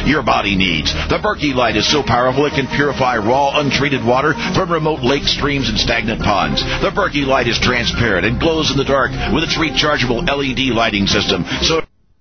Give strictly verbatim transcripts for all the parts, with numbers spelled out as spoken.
your body needs. The Berkey Light is so powerful it can purify raw, untreated water from remote lakes, streams, and stagnant ponds. The Berkey Light is transparent and glows in the dark with its rechargeable L E D lighting system. So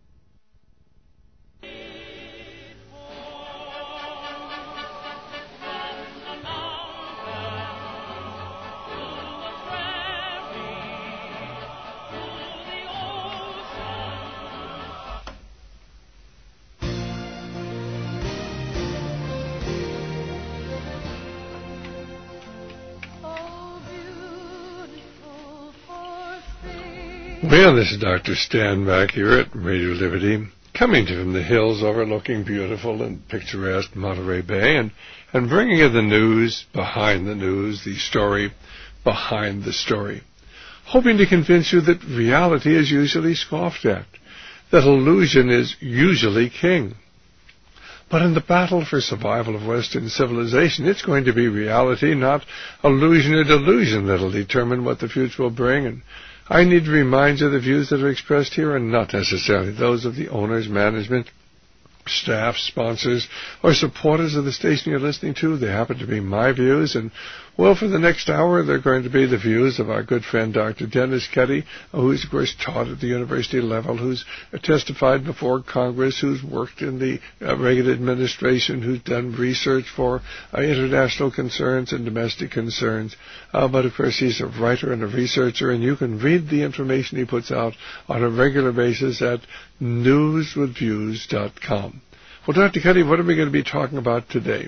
Well, this is Doctor Stan back here at Radio Liberty, coming to you from the hills overlooking beautiful and picturesque Monterey Bay, and, and bringing you the news behind the news, the story behind the story, hoping to convince you that reality is usually scoffed at, that illusion is usually king. But in the battle for survival of Western civilization, it's going to be reality, not illusion or delusion, that'll determine what the future will bring. And I need to remind you the views that are expressed here are not necessarily those of the owners, management, staff, sponsors, or supporters of the station you're listening to. They happen to be my views, and, well, for the next hour, they're going to be the views of our good friend Doctor Dennis Ketty, who's, of course, taught at the university level, who's testified before Congress, who's worked in the uh, Reagan administration, who's done research for uh, international concerns and domestic concerns. Uh, but, of course, he's a writer and a researcher, and you can read the information he puts out on a regular basis at news with views dot com. Well, Doctor Ketty, what are we going to be talking about today?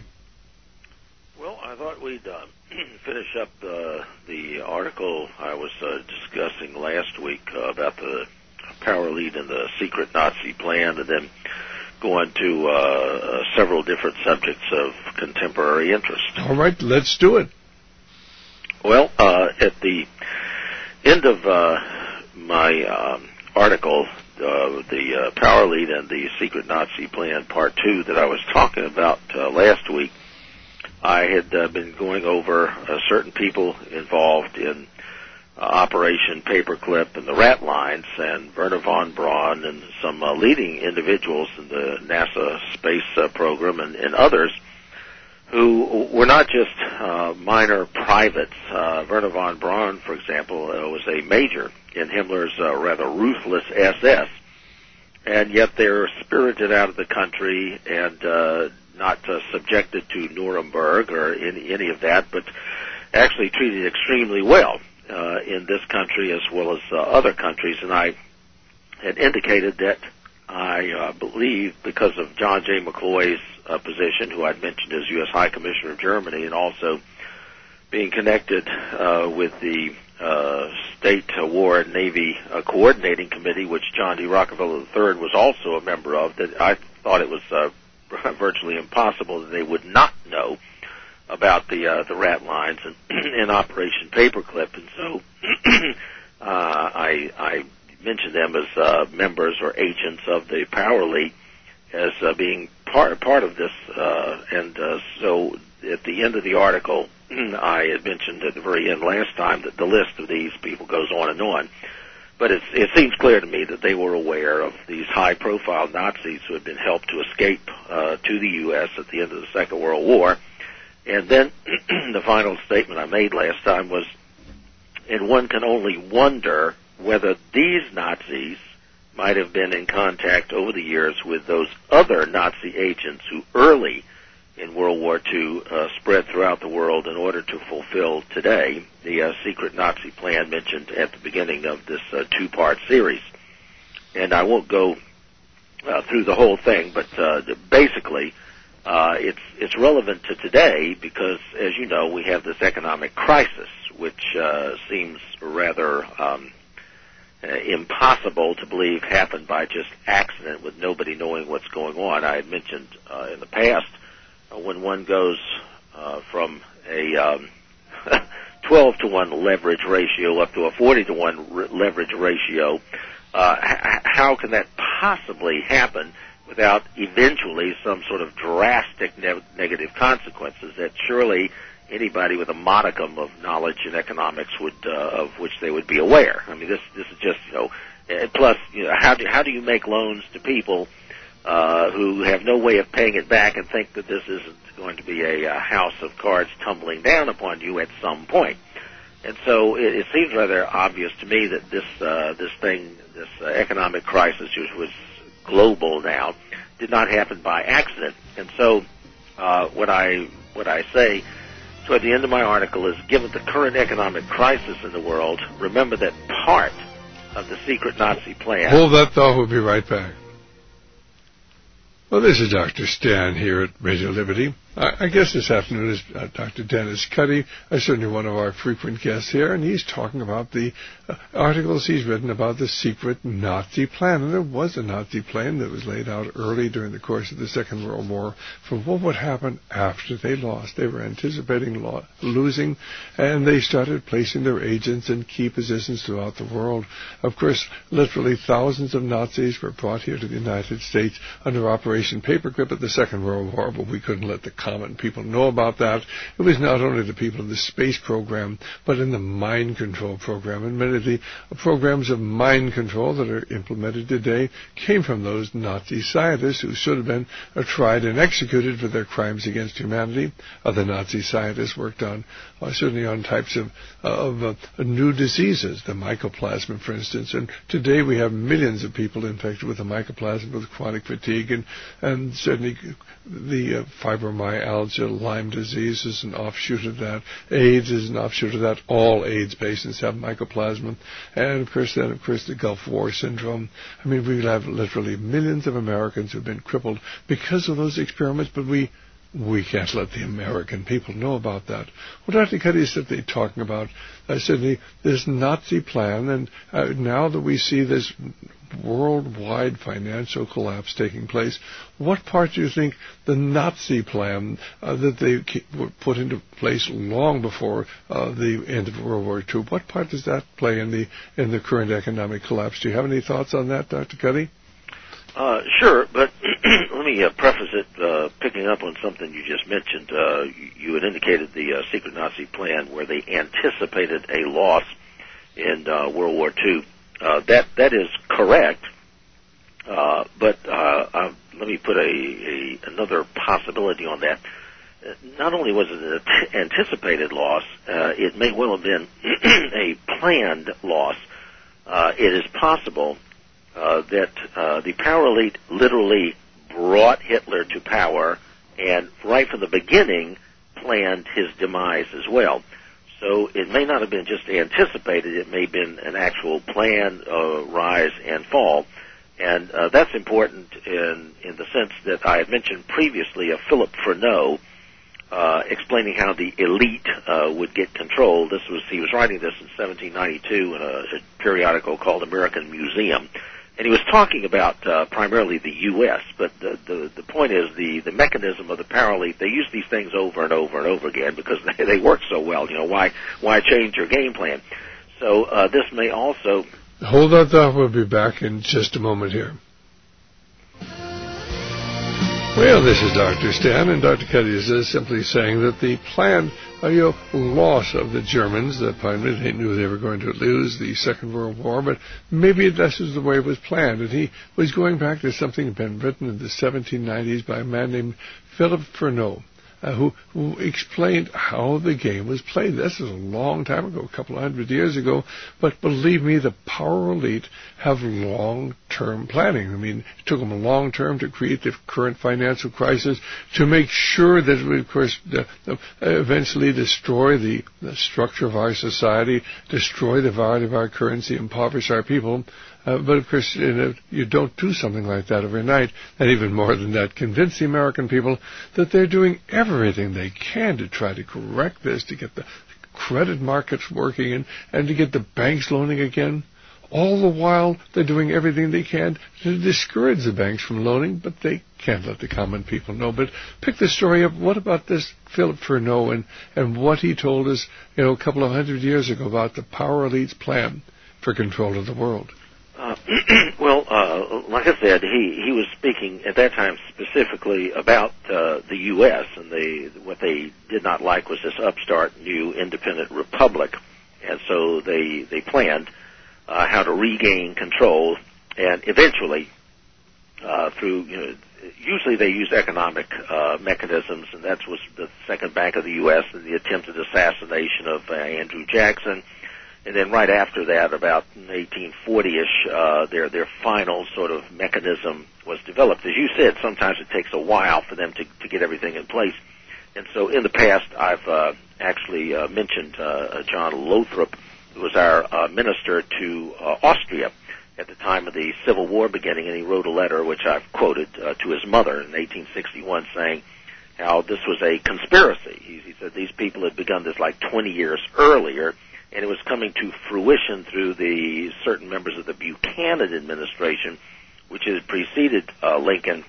Well, I thought we'd uh, finish up uh, the article I was uh, discussing last week uh, about the power lead and the secret Nazi plan, and then go into uh, uh, several different subjects of contemporary interest. All right, let's do it. Well, uh, at the end of uh, my um, article, Uh, the uh, power lead and the secret Nazi plan part two that I was talking about uh, last week, I had uh, been going over uh, certain people involved in uh, Operation Paperclip and the Rat Lines, and Wernher von Braun and some uh, leading individuals in the NASA space uh, program, and, and others who were not just uh, minor privates. Uh, Wernher von Braun, for example, uh, was a major in Himmler's uh, rather ruthless S S, and yet they're spirited out of the country and uh, not uh, subjected to Nuremberg or any, any of that, but actually treated extremely well uh, in this country as well as uh, other countries. And I had indicated that I uh, believe, because of John J. McCloy's uh, position, who I'd mentioned as U S High Commissioner of Germany, and also being connected uh, with the uh, State uh, War and Navy uh, Coordinating Committee, which John D. Rockefeller the third was also a member of, that I thought it was uh, virtually impossible that they would not know about the uh, the Rat Lines and, and Operation Paperclip. And so uh, I, I mentioned them as uh, members or agents of the power league as uh, being part part of this. Uh, and uh, so at the end of the article, I had mentioned at the very end last time that the list of these people goes on and on. But it's, it seems clear to me that they were aware of these high-profile Nazis who had been helped to escape uh, to the U S at the end of the Second World War. And then the final statement I made last time was, and one can only wonder whether these Nazis might have been in contact over the years with those other Nazi agents who early in World War Two uh, spread throughout the world in order to fulfill today the uh, secret Nazi plan mentioned at the beginning of this uh, two-part series. And I won't go uh, through the whole thing, but uh, basically uh, it's it's relevant to today because, as you know, we have this economic crisis, which uh, seems rather um, uh, impossible to believe happened by just accident with nobody knowing what's going on. I had mentioned uh, in the past, Uh, when one goes uh, from a um, twelve to one leverage ratio up to a forty to one re- leverage ratio, uh, h- how can that possibly happen without eventually some sort of drastic ne- negative consequences that surely anybody with a modicum of knowledge in economics would, uh, of which they would be aware? I mean, this this is just, you know, uh, plus, you know, how do how do you make loans to people uh, who have no way of paying it back and think that this isn't going to be a, a house of cards tumbling down upon you at some point. And so it, it seems rather obvious to me that this uh, this thing, this uh, economic crisis, which was global now, did not happen by accident. And so uh, what I what I say toward the end of my article is, given the current economic crisis in the world, remember that part of the secret Nazi plan... Hold that thought. We'll be right back. Well, this is Doctor Stan here at Radio Liberty. I, I guess this afternoon is uh, Doctor Dennis Cuddy, uh, certainly one of our frequent guests here, and he's talking about the uh, articles he's written about the secret Nazi plan. And there was a Nazi plan that was laid out early during the course of the Second World War for what would happen after they lost. They were anticipating lo- losing, and they started placing their agents in key positions throughout the world. Of course, literally thousands of Nazis were brought here to the United States under Operation Paperclip at the Second World War, but we couldn't let the common people know about that. It was not only the people in the space program, but in the mind control program. And many of the programs of mind control that are implemented today came from those Nazi scientists who should have been uh, tried and executed for their crimes against humanity. Other Nazi scientists worked on, uh, certainly on types of, uh, of uh, new diseases, the mycoplasma, for instance. And today we have millions of people infected with the mycoplasma, with chronic fatigue, and, and certainly the uh, fibromyalgia, Lyme disease is an offshoot of that. AIDS is an offshoot of that. All AIDS patients have mycoplasma. And, of course, then, of course, the Gulf War syndrome. I mean, we have literally millions of Americans who have been crippled because of those experiments, but we we can't let the American people know about that. Well, Doctor Cuddy is simply talking about, I said, the, this Nazi plan, and uh, now that we see this worldwide financial collapse taking place, what part do you think the Nazi plan uh, that they put into place long before uh, the end of World War Two, what part does that play in the in the current economic collapse? Do you have any thoughts on that, Doctor Cuddy? Uh, sure, but let me uh, preface it uh, picking up on something you just mentioned. Uh, you, you had indicated the uh, secret Nazi plan where they anticipated a loss in uh, World War Two. Uh, that that is correct, uh, but uh, uh, let me put a, a another possibility on that. Uh, not only was it an anticipated loss, uh, it may well have been a planned loss. Uh, it is possible Uh, that uh, the power elite literally brought Hitler to power and right from the beginning planned his demise as well. So it may not have been just anticipated, it may have been an actual plan, uh, rise and fall. And uh, that's important in, in the sense that I had mentioned previously of Philip Freneau uh, explaining how the elite uh, would get control. This was he was writing this in seventeen ninety-two in a, a periodical called American Museum. And he was talking about uh, primarily the U S, but the, the the point is the, the mechanism of the power elite. They use these things over and over and over again because they, they work so well. You know, why why change your game plan? So uh, this may also... Hold that thought. We'll be back in just a moment here. Well, this is Doctor Stan, and Doctor Cuddy is uh, simply saying that the plan, uh, you know, loss of the Germans, that finally they knew they were going to lose the Second World War, but maybe this is the way it was planned. And he was going back to something that had been written in the seventeen nineties by a man named Philip Freneau, uh, who, who explained how the game was played. This is a long time ago, a couple of hundred years ago, but believe me, the power elite have long-term planning. I mean, it took them a long term to create the current financial crisis, to make sure that it would, of course, uh, eventually destroy the, the structure of our society, destroy the value of our currency, impoverish our people. Uh, but, of course, you know, you don't do something like that overnight. And even more than that, convince the American people that they're doing everything they can to try to correct this, to get the credit markets working and, and to get the banks loaning again. All the while, they're doing everything they can to discourage the banks from loaning, but they can't let the common people know. But pick the story up. What about this Philip Freneau and, and what he told us, you know, a couple of hundred years ago about the power elite's plan for control of the world? Uh, well, uh, like I said, he, he was speaking at that time specifically about uh, the U S and they, what they did not like was this upstart new independent republic, and so they they planned uh, how to regain control and eventually uh, through, you know, usually they use economic uh, mechanisms, and that was the Second Bank of the U S and the attempted assassination of uh, Andrew Jackson. And then right after that, about eighteen forty-ish, uh, their their final sort of mechanism was developed. As you said, sometimes it takes a while for them to, to get everything in place. And so in the past, I've uh, actually uh, mentioned uh, John Lothrop, who was our uh, minister to uh, Austria at the time of the Civil War beginning, and he wrote a letter, which I've quoted, uh, to his mother in eighteen sixty-one, saying how this was a conspiracy. He, he said these people had begun this like twenty years earlier, and it was coming to fruition through the certain members of the Buchanan administration, which had preceded uh, Lincoln,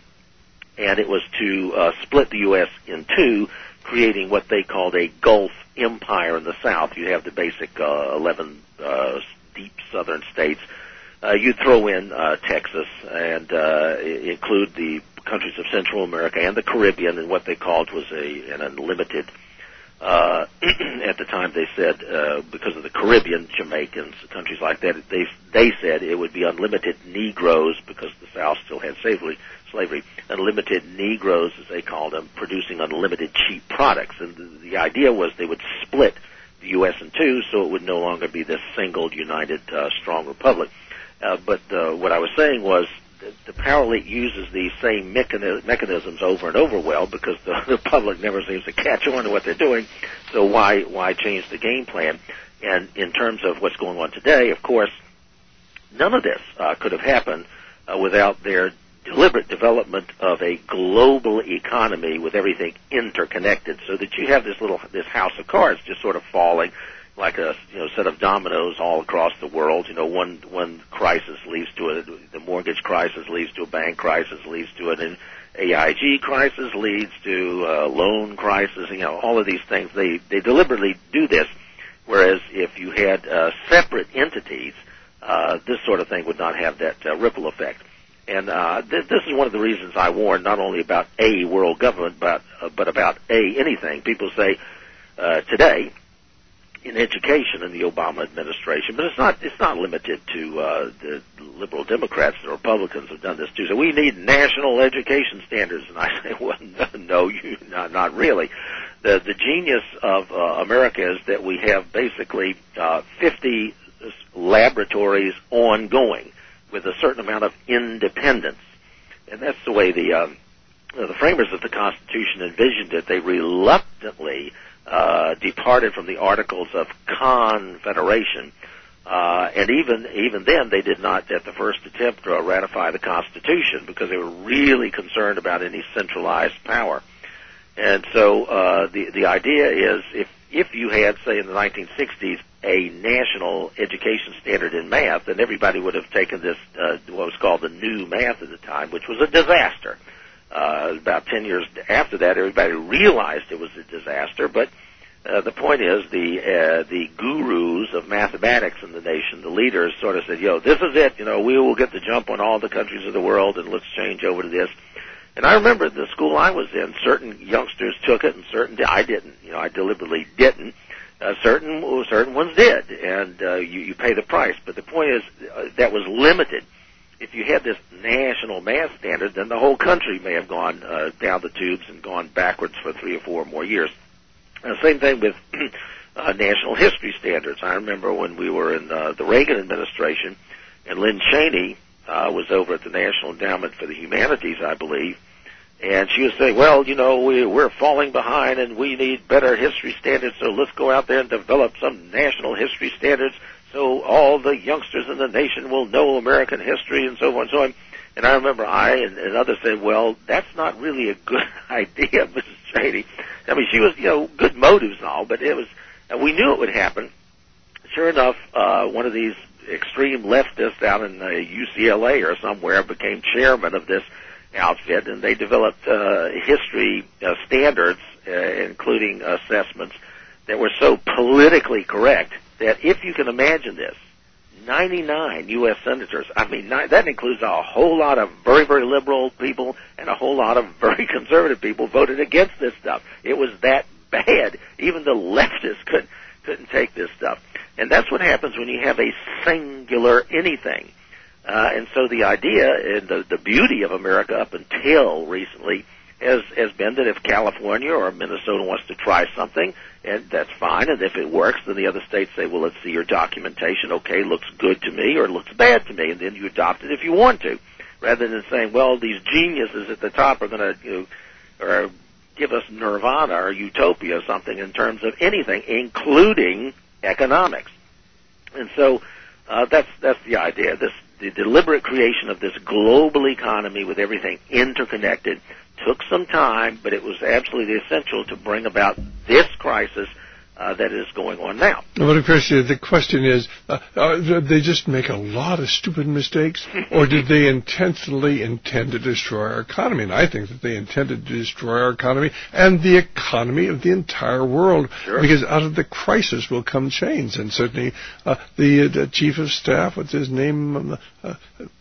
and it was to uh, split the U S in two, creating what they called a Gulf Empire in the South. You have the basic uh, eleven uh, deep southern states. Uh, you throw in uh, Texas and uh, include the countries of Central America and the Caribbean, and what they called was a an unlimited. Uh, at the time, they said uh, because of the Caribbean, Jamaicans, countries like that, they they said it would be unlimited Negroes because the South still had slavery. Slavery, unlimited Negroes, as they called them, producing unlimited cheap products, and the, the idea was they would split the U S in two, so it would no longer be this single, united, uh, strong republic. Uh, but uh, what I was saying was that the power elite uses these same mechani- mechanisms over and over well because the, the public never seems to catch on to what they're doing. So why why change the game plan? And in terms of what's going on today, of course, none of this uh, could have happened uh, without their deliberate development of a global economy with everything interconnected, so that you have this little this house of cards just sort of falling like a you know set of dominoes all across the world. You know, one one crisis leads to a the mortgage crisis leads to a bank crisis, leads to an A I G crisis, leads to a loan crisis. You know, all of these things they they deliberately do this. Whereas if you had uh, separate entities, uh, this sort of thing would not have that uh, ripple effect. And uh, th- this is one of the reasons I warn not only about a world government, but uh, but about a anything. People say uh, today in education in the Obama administration, but it's not it's not limited to uh, the liberal Democrats. The Republicans have done this too. So we need national education standards, and I say, well, no, you not, not really. The the genius of uh, America is that we have basically uh, fifty laboratories ongoing, with a certain amount of independence. And that's the way the um, the framers of the Constitution envisioned it. They reluctantly uh, departed from the Articles of Confederation, uh, and even even then they did not, at the first attempt, uh, ratify the Constitution because they were really concerned about any centralized power. And so uh, the the idea is if if you had, say, in the nineteen sixties, a national education standard in math, then everybody would have taken this, uh, what was called the new math at the time, which was a disaster. Uh, about ten years after that, everybody realized it was a disaster, but uh, the point is the uh, the gurus of mathematics in the nation, the leaders, sort of said, yo, this is it, you know, we will get the jump on all the countries of the world, and let's change over to this. And I remember the school I was in, certain youngsters took it and certain did. I didn't. You know, I deliberately didn't. Uh, certain certain ones did, and uh, you, you pay the price. But the point is uh, that was limited. If you had this national math standard, then the whole country may have gone uh, down the tubes and gone backwards for three or four more years. Uh, same thing with uh, national history standards. I remember when we were in uh, the Reagan administration, and Lynn Cheney uh, was over at the National Endowment for the Humanities, I believe, and she was saying, well, you know, we, we're falling behind and we need better history standards, so let's go out there and develop some national history standards so all the youngsters in the nation will know American history and so on and so on. And I remember I and, and others said, well, that's not really a good idea, Missus Cheney. I mean, she was, you know, good motives and all, but it was, uh, we knew it would happen. Sure enough, uh, one of these extreme leftists out in uh, U C L A or somewhere became chairman of this outfit, and they developed uh, history uh, standards, uh, including assessments, that were so politically correct that if you can imagine this, ninety-nine U S senators, I mean, that includes a whole lot of very, very liberal people and a whole lot of very conservative people voted against this stuff. It was that bad. Even the leftists could, couldn't take this stuff. And that's what happens when you have a singular anything. Uh, and so the idea and the, the beauty of America up until recently has, has been that if California or Minnesota wants to try something, and that's fine, and if it works, then the other states say, well, let's see your documentation. Okay, looks good to me or looks bad to me, and then you adopt it if you want to, rather than saying, well, these geniuses at the top are going to, you know, or give us nirvana or utopia or something in terms of anything, including economics. And so uh, that's that's the idea. This the deliberate creation of this global economy with everything interconnected took some time, but it was absolutely essential to bring about this crisis uh, that is going on now. Well, of course, the question is, uh, uh, did they just make a lot of stupid mistakes, or did they intentionally intend to destroy our economy? And I think that they intended to destroy our economy and the economy of the entire world, sure. because out of the crisis will come change. And certainly uh, the, uh, the chief of staff, what's his name, uh,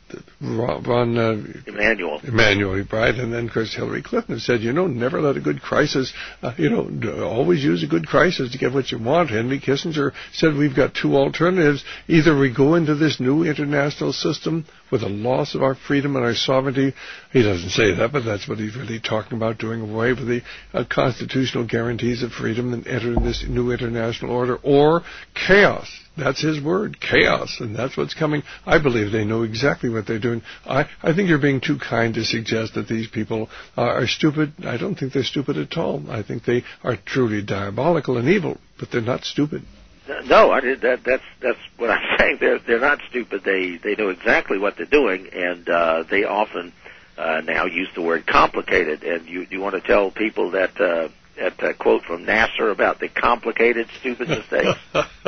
Ron uh, Emanuel. Emanuel, right? And then, of course, Hillary Clinton said, you know, never let a good crisis, uh, you know, always use a good crisis to get what you want. Henry Kissinger said we've got two alternatives. Either we go into this new international system with a loss of our freedom and our sovereignty. He doesn't say that, but that's what he's really talking about, doing away with the uh, constitutional guarantees of freedom and entering this new international order, or chaos. That's his word, chaos, and that's what's coming. I believe they know exactly what they're doing. I, I think you're being too kind to suggest that these people uh, are stupid. I don't think they're stupid at all. I think they are truly diabolical and evil, but they're not stupid. No, I did that. That's that's what I'm saying. They're they're not stupid. They they know exactly what they're doing, and uh, they often uh, now use the word complicated. And you you want to tell people that. Uh, That uh, quote from Nasser about the complicated, stupid mistakes.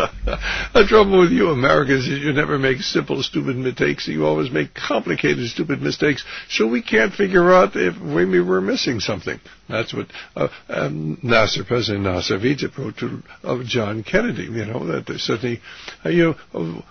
The trouble with you Americans is you never make simple, stupid mistakes. You always make complicated, stupid mistakes. So we can't figure out if maybe we're missing something. That's what uh, um, Nasser, President Nasser of Egypt, wrote to uh, John Kennedy. You know that certainly, uh, you know. Uh,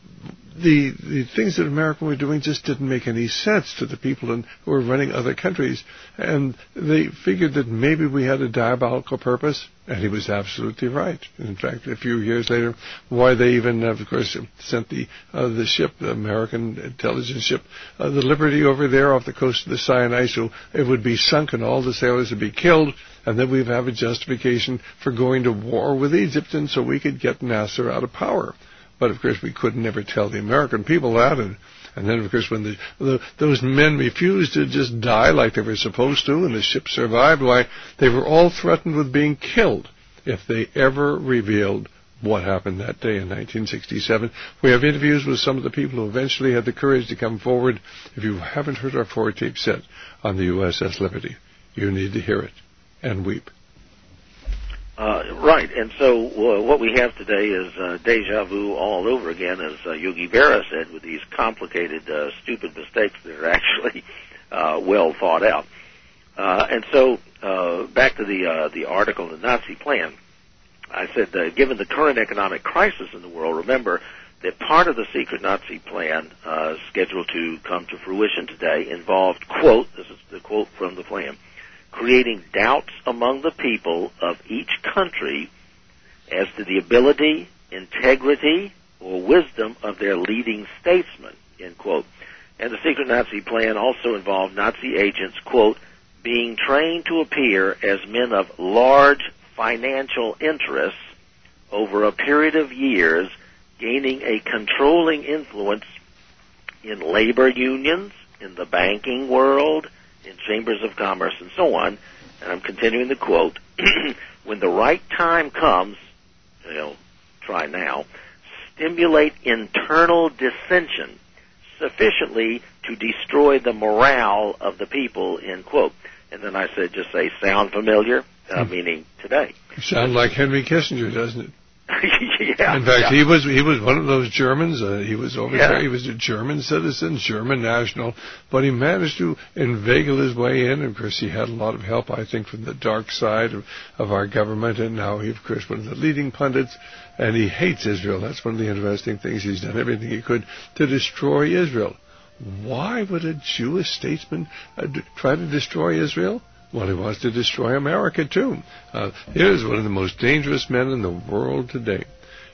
The the things that America were doing just didn't make any sense to the people in, who were running other countries, and they figured that maybe we had a diabolical purpose, and he was absolutely right. In fact, a few years later, why they even, of course, sent the uh, the ship, the American intelligence ship, uh, the Liberty, over there off the coast of the Sinai, so it would be sunk and all the sailors would be killed, and then we'd have a justification for going to war with Egypt, and so we could get Nasser out of power. But, of course, we could never tell the American people that. And, and then, of course, when the, the those men refused to just die like they were supposed to and the ship survived, why, they were all threatened with being killed if they ever revealed what happened that day in nineteen sixty-seven. We have interviews with some of the people who eventually had the courage to come forward. If you haven't heard our four tape set on the U S S Liberty, you need to hear it and weep. Uh, right, and so uh, what we have today is uh, deja vu all over again, as uh, Yogi Berra said, with these complicated, uh, stupid mistakes that are actually uh, well thought out. Uh, and so uh, back to the uh, the article, the Nazi plan. I said, uh, given the current economic crisis in the world, remember that part of the secret Nazi plan uh, scheduled to come to fruition today involved, quote, this is the quote from the plan, creating doubts among the people of each country as to the ability, integrity, or wisdom of their leading statesmen, end quote. And the secret Nazi plan also involved Nazi agents, quote, being trained to appear as men of large financial interests over a period of years, gaining a controlling influence in labor unions, in the banking world, in chambers of commerce, and so on. And I'm continuing the quote, when the right time comes, you know, try now, stimulate internal dissension sufficiently to destroy the morale of the people, end quote. And then I said, just say, sound familiar, uh, mm. meaning today. Sound like Henry Kissinger, doesn't it? Yeah. In fact, yeah. he was he was one of those Germans. Uh, he was over yeah. there. He was a German citizen, German national, but he managed to inveigle his way in. Of course, he had a lot of help, I think, from the dark side of, of our government. And now he, of course, one of the leading pundits, and he hates Israel. That's one of the interesting things. He's done everything he could to destroy Israel. Why would a Jewish statesman uh, d- try to destroy Israel? Well, he wants to destroy America, too. Uh, he is one of the most dangerous men in the world today.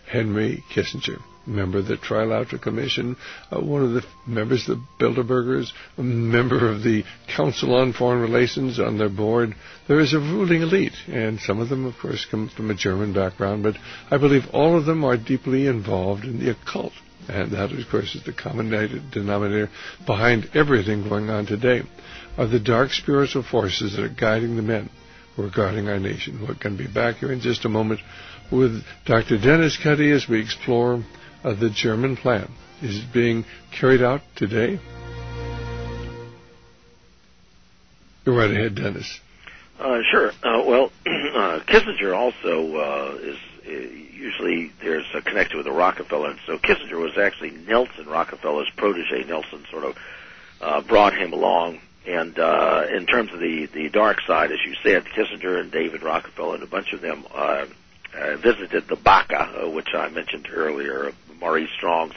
Henry Kissinger, member of the Trilateral Commission, uh, one of the members of the Bilderbergers, a member of the Council on Foreign Relations on their board. There is a ruling elite, and some of them, of course, come from a German background, but I believe all of them are deeply involved in the occult. And that, of course, is the common denominator behind everything going on today, are the dark spiritual forces that are guiding the men who are guarding our nation. We're going to be back here in just a moment with Doctor Dennis Cuddy as we explore uh, the German plan. Is it being carried out today? Go right ahead, Dennis. Uh, sure. Uh, well, uh, Kissinger also uh, is uh, usually there's a connection with the Rockefeller, and so Kissinger was actually Nelson Rockefeller's protege. Nelson sort of uh, brought him along, and uh, in terms of the, the dark side, as you said, Kissinger and David Rockefeller and a bunch of them uh, uh, visited the Baca, uh, which I mentioned earlier, Maurice Strong's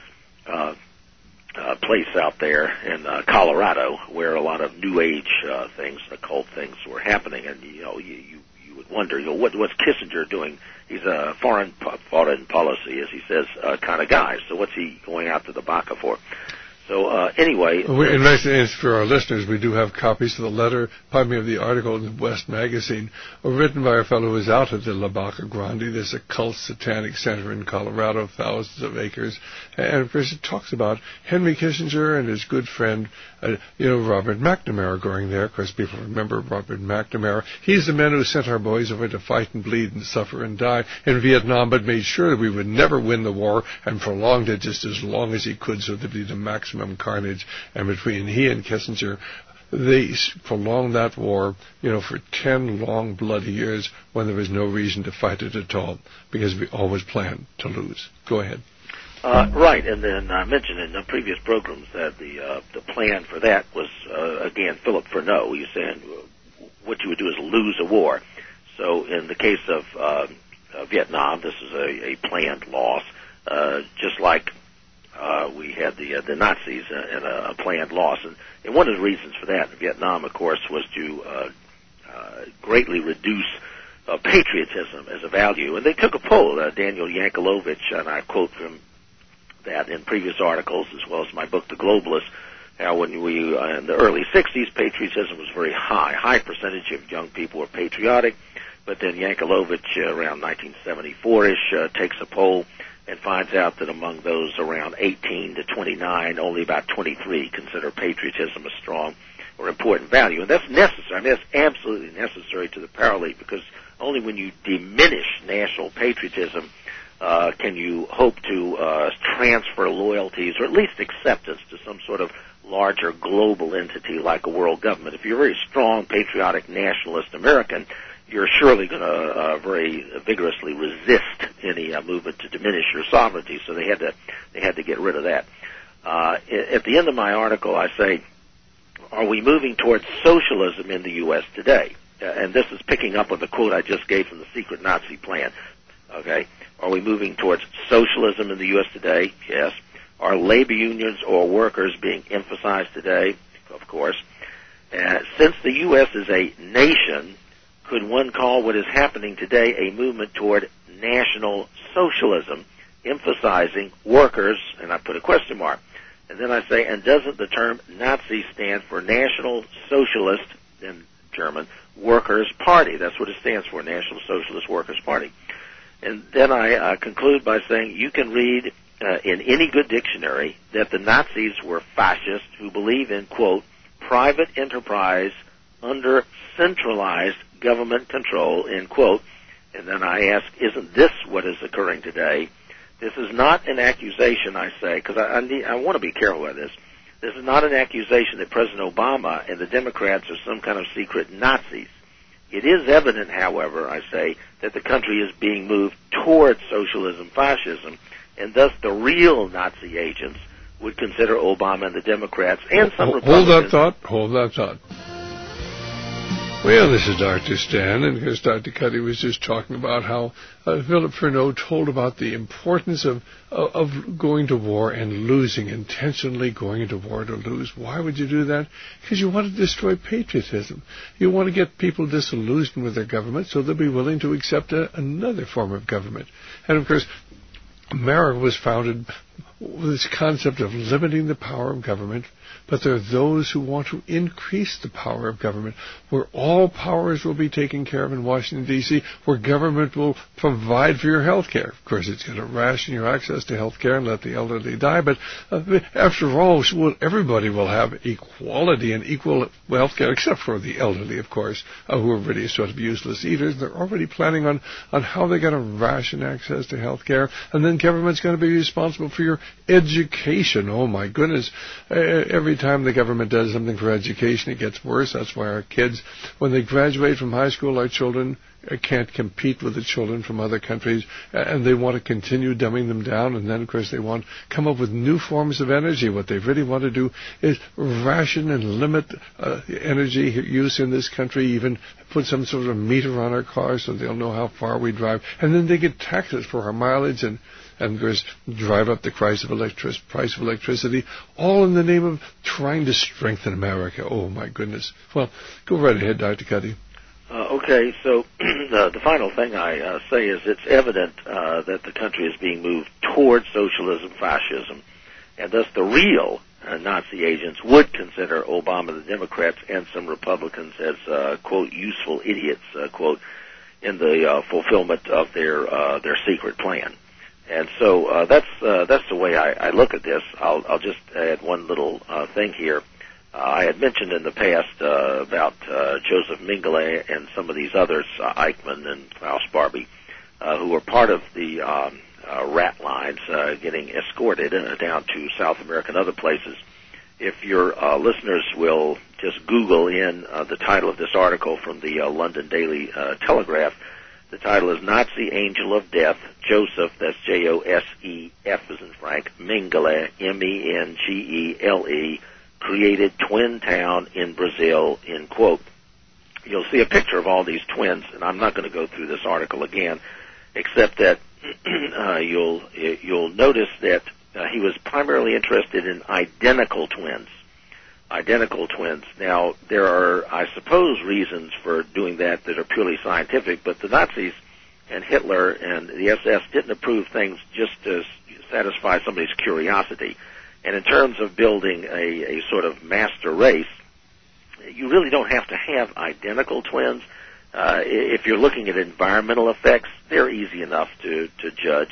uh, uh, place out there in uh, Colorado, where a lot of New Age uh, things, occult things were happening, and you know, you, you, you would wonder, you know, what, what's Kissinger doing? He's a foreign foreign policy, as he says, uh, kind of guy. So what's he going out to the Baca for? So uh, anyway, well, we, and for our listeners, we do have copies of the letter, pardon me, of the article in the West magazine, written by a fellow who was out at the La Baca Grande. There's a cult satanic center in Colorado, thousands of acres, and of course it talks about Henry Kissinger and his good friend, uh, you know, Robert McNamara going there. Of course, people remember Robert McNamara. He's the man who sent our boys over to fight and bleed and suffer and die in Vietnam, but made sure that we would never win the war and prolonged it just as long as he could, so there'd be the maximum carnage. And between he and Kissinger, they prolonged that war, you know, for ten long bloody years when there was no reason to fight it at all, because we always planned to lose. Go ahead. Uh, right, and then I mentioned in the previous programs that the uh, the plan for that was, uh, again, Philip Freneau. You're saying what you would do is lose a war. So in the case of uh, uh, Vietnam, this is a, a planned loss, uh, just like Uh, we had the uh, the Nazis uh, and a, a planned loss, and, and one of the reasons for that in Vietnam, of course, was to uh, uh, greatly reduce uh, patriotism as a value. And they took a poll. Uh, Daniel Yankelovich, and I quote from that in previous articles, as well as my book, The Globalist, how when we uh, in the early sixties, patriotism was very high. High percentage of young people were patriotic, but then Yankelovich, uh, around nineteen seventy-four-ish, uh, takes a poll and finds out that among those around eighteen to twenty-nine, only about twenty-three consider patriotism a strong or important value. And that's necessary. I mean, that's absolutely necessary to the power elite, because only when you diminish national patriotism uh, can you hope to uh, transfer loyalties, or at least acceptance, to some sort of larger global entity like a world government. If you're a very strong, patriotic, nationalist American, you're surely going to uh, very vigorously resist any uh, movement to diminish your sovereignty. So they had to they had to get rid of that. Uh, at the end of my article, I say, are we moving towards socialism in the U S today? Uh, and this is picking up on the quote I just gave from the secret Nazi plan. Okay, are we moving towards socialism in the U S today? Yes. Are labor unions or workers being emphasized today? Of course. Uh, since the U S is a nation, could one call what is happening today a movement toward national socialism, emphasizing workers, and I put a question mark, and then I say, and doesn't the term Nazi stand for National Socialist, in German, Workers' Party? That's what it stands for, National Socialist Workers' Party. And then I uh, conclude by saying you can read uh, in any good dictionary that the Nazis were fascists who believe in, quote, private enterprise under centralized government control, end quote. And then I ask, isn't this what is occurring today? This is not an accusation, I say, because I, I, need, I want to be careful with this. This is not an accusation that President Obama and the Democrats are some kind of secret Nazis. It is evident, however, I say, that the country is being moved towards socialism, fascism, and thus the real Nazi agents would consider Obama and the Democrats and some hold, Republicans. Hold that thought. Hold that thought. Well, this is Doctor Stan, and because Doctor Cuddy was just talking about how uh, Philip Furneaux told about the importance of uh, of going to war and losing, intentionally going into war to lose. Why would you do that? Because you want to destroy patriotism. You want to get people disillusioned with their government so they'll be willing to accept a, another form of government. And, of course, America was founded with this concept of limiting the power of government, but there are those who want to increase the power of government, where all powers will be taken care of in Washington, D C, where government will provide for your health care. Of course, it's going to ration your access to health care and let the elderly die, but uh, after all, everybody will have equality and equal health care, except for the elderly, of course, uh, who are really sort of useless eaters. They're already planning on, on how they're going to ration access to health care, and then government's going to be responsible for your education. Oh, my goodness. Uh, every time the government does something for education, it gets worse. That's why our kids, when they graduate from high school, our children uh, can't compete with the children from other countries, uh, and they want to continue dumbing them down. And then, of course, they want to come up with new forms of energy. What they really want to do is ration and limit uh, energy use in this country, even put some sort of meter on our cars so they'll know how far we drive. And then they get taxes for our mileage and and of course drive up the price of, electric, price of electricity, all in the name of trying to strengthen America. Oh, my goodness. Well, go right ahead, Doctor Cuddy. Uh, okay, so uh, the final thing I uh, say is it's evident uh, that the country is being moved towards socialism, fascism, and thus the real uh, Nazi agents would consider Obama, the Democrats, and some Republicans as, uh, quote, useful idiots, uh, quote, in the uh, fulfillment of their uh, their secret plan. And so uh, that's uh, that's the way I, I look at this. I'll, I'll just add one little uh, thing here. Uh, I had mentioned in the past uh, about uh, Joseph Mengele and some of these others, uh, Eichmann and Klaus Barbie, uh, who were part of the um, uh, rat lines uh, getting escorted uh, down to South America and other places. If your uh, listeners will just Google in uh, the title of this article from the uh, London Daily uh, Telegraph, the title is Nazi Angel of Death, Joseph, that's J O S E F as in Frank, Mengele, M E N G E L E, created twin town in Brazil, end quote. You'll see a picture of all these twins, and I'm not going to go through this article again, except that uh, you'll you'll notice that uh, he was primarily interested in identical twins. Identical twins. Now, there are, I suppose, reasons for doing that that are purely scientific, but the Nazis and Hitler and the S S didn't approve things just to satisfy somebody's curiosity. And in terms of building a, a sort of master race, you really don't have to have identical twins. Uh, if you're looking at environmental effects, they're easy enough to, to judge.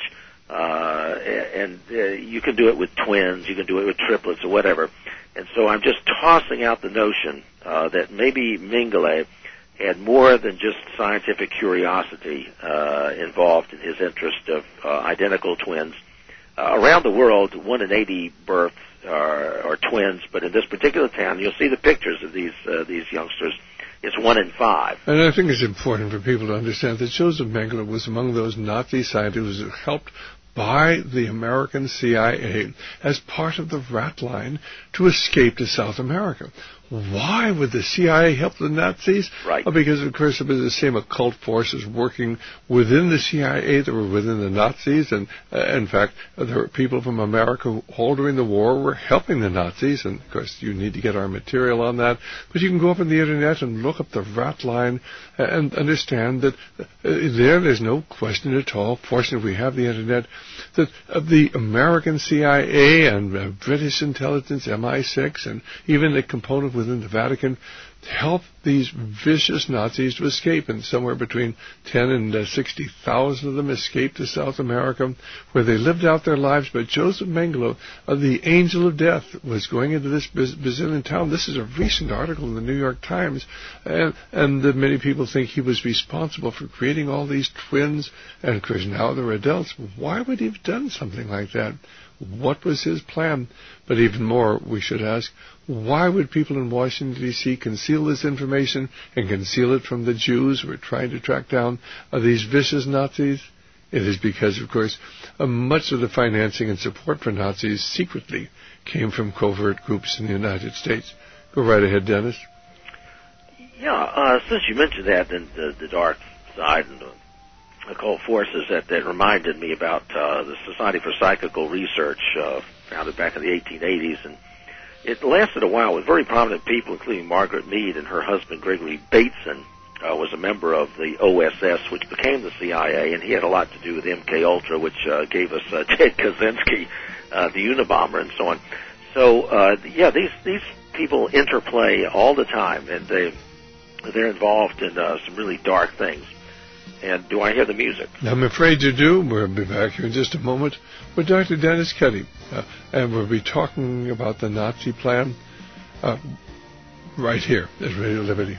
Uh, and uh, you can do it with twins, you can do it with triplets or whatever. And so I'm just tossing out the notion uh, that maybe Mengele had more than just scientific curiosity uh, involved in his interest of uh, identical twins. Uh, around the world, one in eighty births are, are twins, but in this particular town, you'll see the pictures of these uh, these youngsters. It's one in five. And I think it's important for people to understand that Joseph Mengele was among those Nazi scientists who helped by the American C I A as part of the rat line to escape to South America. Why would the C I A help the Nazis? Right. Well, because, of course, it was the same occult forces working within the C I A that were within the Nazis. And, uh, in fact, there were people from America who, all during the war, were helping the Nazis. And, of course, you need to get our material on that. But you can go up on the Internet and look up the rat line and understand that uh, there, there's no question at all, fortunately we have the Internet, that uh, the American C I A and uh, British intelligence, M I six, and even a component within the Vatican help these vicious Nazis to escape, and somewhere between ten and uh, sixty thousand of them escaped to South America, where they lived out their lives. But Joseph Mengele, uh, the Angel of Death, was going into this Brazilian town. This is a recent article in the New York Times, and, and uh, many people think he was responsible for creating all these twins, and of course now they're adults. Why would he have done something like that? What was his plan? But even more, we should ask, why would people in Washington, D C conceal this information and conceal it from the Jews who are trying to track down uh, these vicious Nazis? It is because, of course, uh, much of the financing and support for Nazis secretly came from covert groups in the United States. Go right ahead, Dennis. Yeah, uh, since you mentioned that, and the, the dark side and the occult forces, that, that reminded me about uh, the Society for Psychical Research, uh, founded back in the eighteen eighties, and it lasted a while with very prominent people, including Margaret Mead and her husband Gregory Bateson. Uh, was a member of the O S S, which became the C I A, and he had a lot to do with M K Ultra, which uh, gave us uh, Ted Kaczynski, uh, the Unabomber, and so on. So, uh, yeah, these these people interplay all the time, and they they're involved in uh, some really dark things. And do I hear the music? I'm afraid you do. We'll be back here in just a moment with Doctor Dennis Cuddy, uh, and we'll be talking about the Nazi plan uh, right here at Radio Liberty.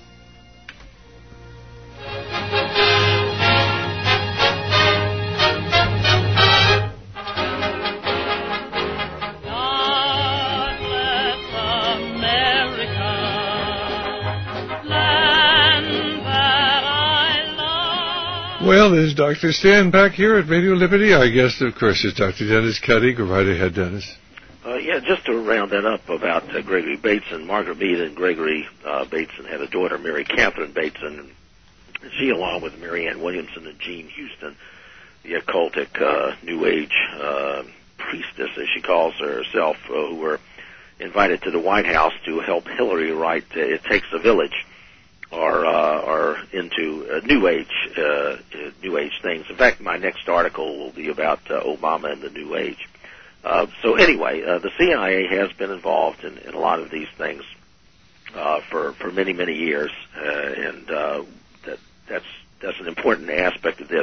Well, there's Doctor Stan back here at Radio Liberty. Our guest, of course, is Doctor Dennis Cuddy. Go right ahead, Dennis. Uh, yeah, just to round that up about uh, Gregory Bateson, Margaret Mead and Gregory uh, Bateson had a daughter, Mary Catherine Bateson, and she, along with Mary Ann Williamson and Jean Houston, the occultic uh, New Age uh, priestess, as she calls herself, uh, who were invited to the White House to help Hillary write uh, It Takes a Village, are uh, are into uh, New Age uh, uh, New Age things. In fact, my next article will be about uh, Obama and the New Age. Uh, so anyway, uh, the C I A has been involved in, in a lot of these things uh, for for many many years, uh, and uh, that that's that's an important aspect of this.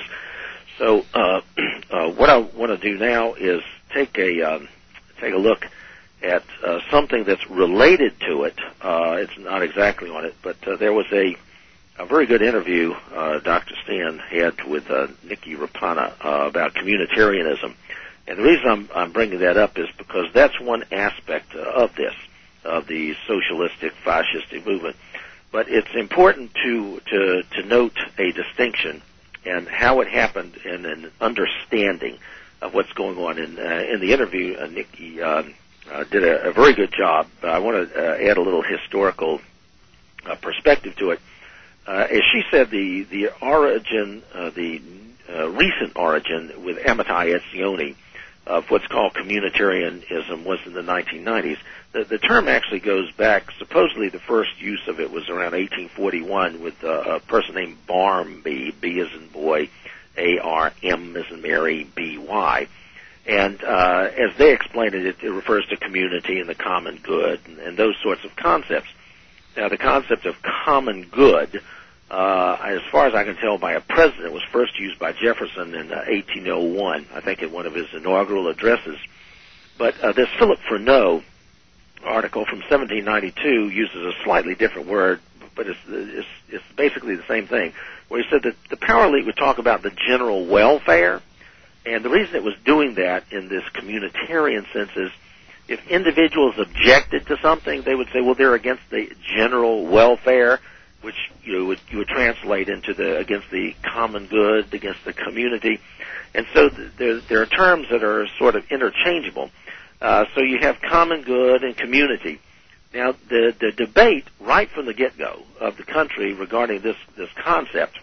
So uh, uh, what I want to do now is take a um, take a look at uh, something that's related to it. Uh, it's not exactly on it, but uh, there was a, a very good interview uh, Doctor Stan had with uh, Nikki Rapana uh, about communitarianism. And the reason I'm, I'm bringing that up is because that's one aspect uh, of this, of the socialistic, fascistic movement. But it's important to, to, to note a distinction and how it happened and an understanding of what's going on. In, uh, in the interview, uh, Nikki uh, Uh, did a, a very good job. Uh, I want to uh, add a little historical uh, perspective to it. Uh, as she said, the the origin, uh, the uh, recent origin with Amitai Etzioni of what's called communitarianism was in the nineteen nineties. The, the term actually goes back, supposedly the first use of it was around eighteen forty-one with uh, a person named Barmby, B as in boy, A R M as in Mary, B Y. And uh, as they explain it, it, it refers to community and the common good and, and those sorts of concepts. Now, the concept of common good, uh, as far as I can tell by a president, was first used by Jefferson in uh, eighteen oh one, I think in one of his inaugural addresses. But uh, this Philip Freneau article from seventeen ninety-two uses a slightly different word, but it's, it's, it's basically the same thing, where he said that the power elite would talk about the general welfare. And the reason it was doing that in this communitarian sense is if individuals objected to something, they would say, well, they're against the general welfare, which you know, would, you would translate into the against the common good, against the community. And so th- there, there are terms that are sort of interchangeable. Uh, so you have common good and community. Now, the, the debate right from the get-go of the country regarding this, this concept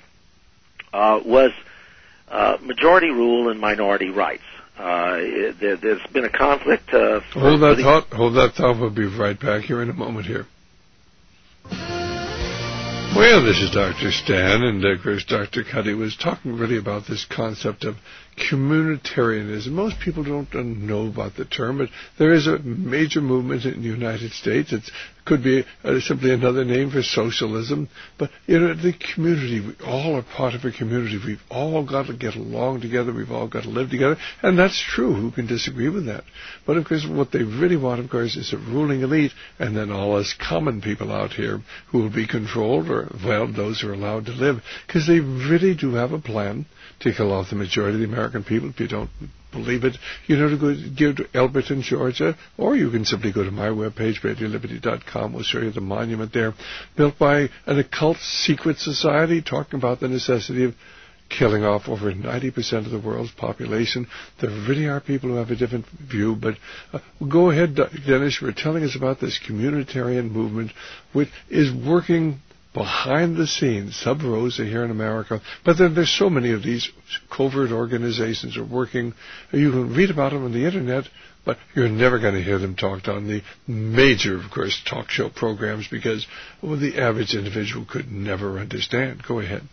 uh, was Uh, majority rule and minority rights. Uh, there, there's been a conflict. Uh, hold that thought. Hold that thought. We'll be right back here in a moment here. Well, this is Doctor Stan, and of course Doctor Cuddy was talking really about this concept of communitarianism. Most people don't know about the term, but there is a major movement in the United States. It could be uh, simply another name for socialism, but you know, the community, we all are part of a community. We've all got to get along together. We've all got to live together, and that's true. Who can disagree with that? But of course, what they really want, of course, is a ruling elite, and then all us common people out here who will be controlled, or well, those who are allowed to live, because they really do have a plan to kill off the majority of the American people. If you don't believe it, you know, to go give to Elberton, Georgia, or you can simply go to my webpage, radio liberty dot com. We'll show you the monument there, built by an occult secret society, talking about the necessity of killing off over ninety percent of the world's population. There really are people who have a different view, but uh, go ahead, Dennis. You were telling us about this communitarian movement, which is working behind the scenes, sub rosa here in America, but then there's so many of these covert organizations are working. You can read about them on the internet, but you're never going to hear them talked on the major, of course, talk show programs because well, the average individual could never understand. Go ahead.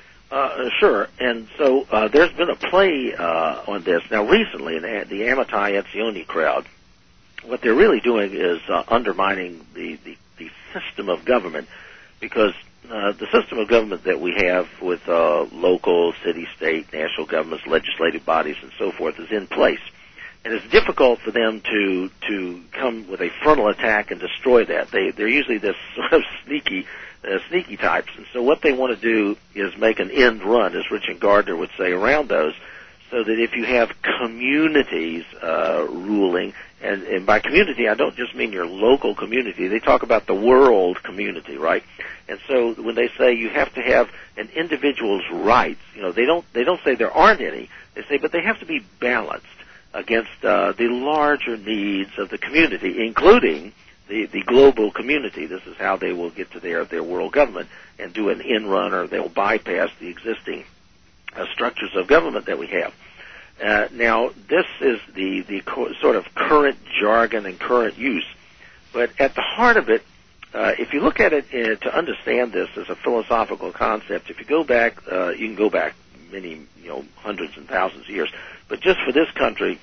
Uh, sure. And so uh, there's been a play uh, on this. Now, recently, in the Amitai Etzioni crowd, what they're really doing is uh, undermining the, the, the system of government because uh, the system of government that we have with uh, local, city, state, national governments, legislative bodies, and so forth is in place. And it's difficult for them to to come with a frontal attack and destroy that. They, they're usually this sort of sneaky uh, sneaky types. And so what they want to do is make an end run, as Richard Gardner would say, around those, so that if you have communities uh, ruling, and, and by community I don't just mean your local community. They talk about the world community, right? And so when they say you have to have an individual's rights, you know, they don't they don't say there aren't any. They say, but they have to be balanced against uh, the larger needs of the community, including the, the global community. This is how they will get to their, their world government and do an end run, or they'll bypass the existing uh, structures of government that we have. Uh, now, this is the, the co- sort of current jargon and current use. But at the heart of it, uh, if you look at it uh, to understand this as a philosophical concept, if you go back, uh, you can go back many, you know, hundreds and thousands of years. But just for this country,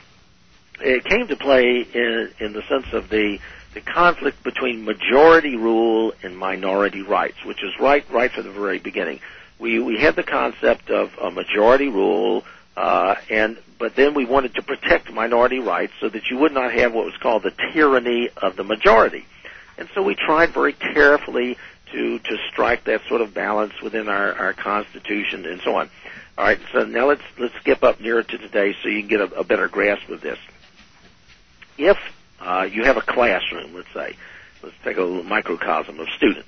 it came to play in, in the sense of the, the conflict between majority rule and minority rights, which is right right from the very beginning. We we had the concept of a majority rule, uh, and but then we wanted to protect minority rights so that you would not have what was called the tyranny of the majority. And so we tried very carefully to to strike that sort of balance within our, our Constitution and so on. All right, so now let's let's skip up nearer to today so you can get a, a better grasp of this. If uh, you have a classroom, let's say, let's take a little microcosm of students,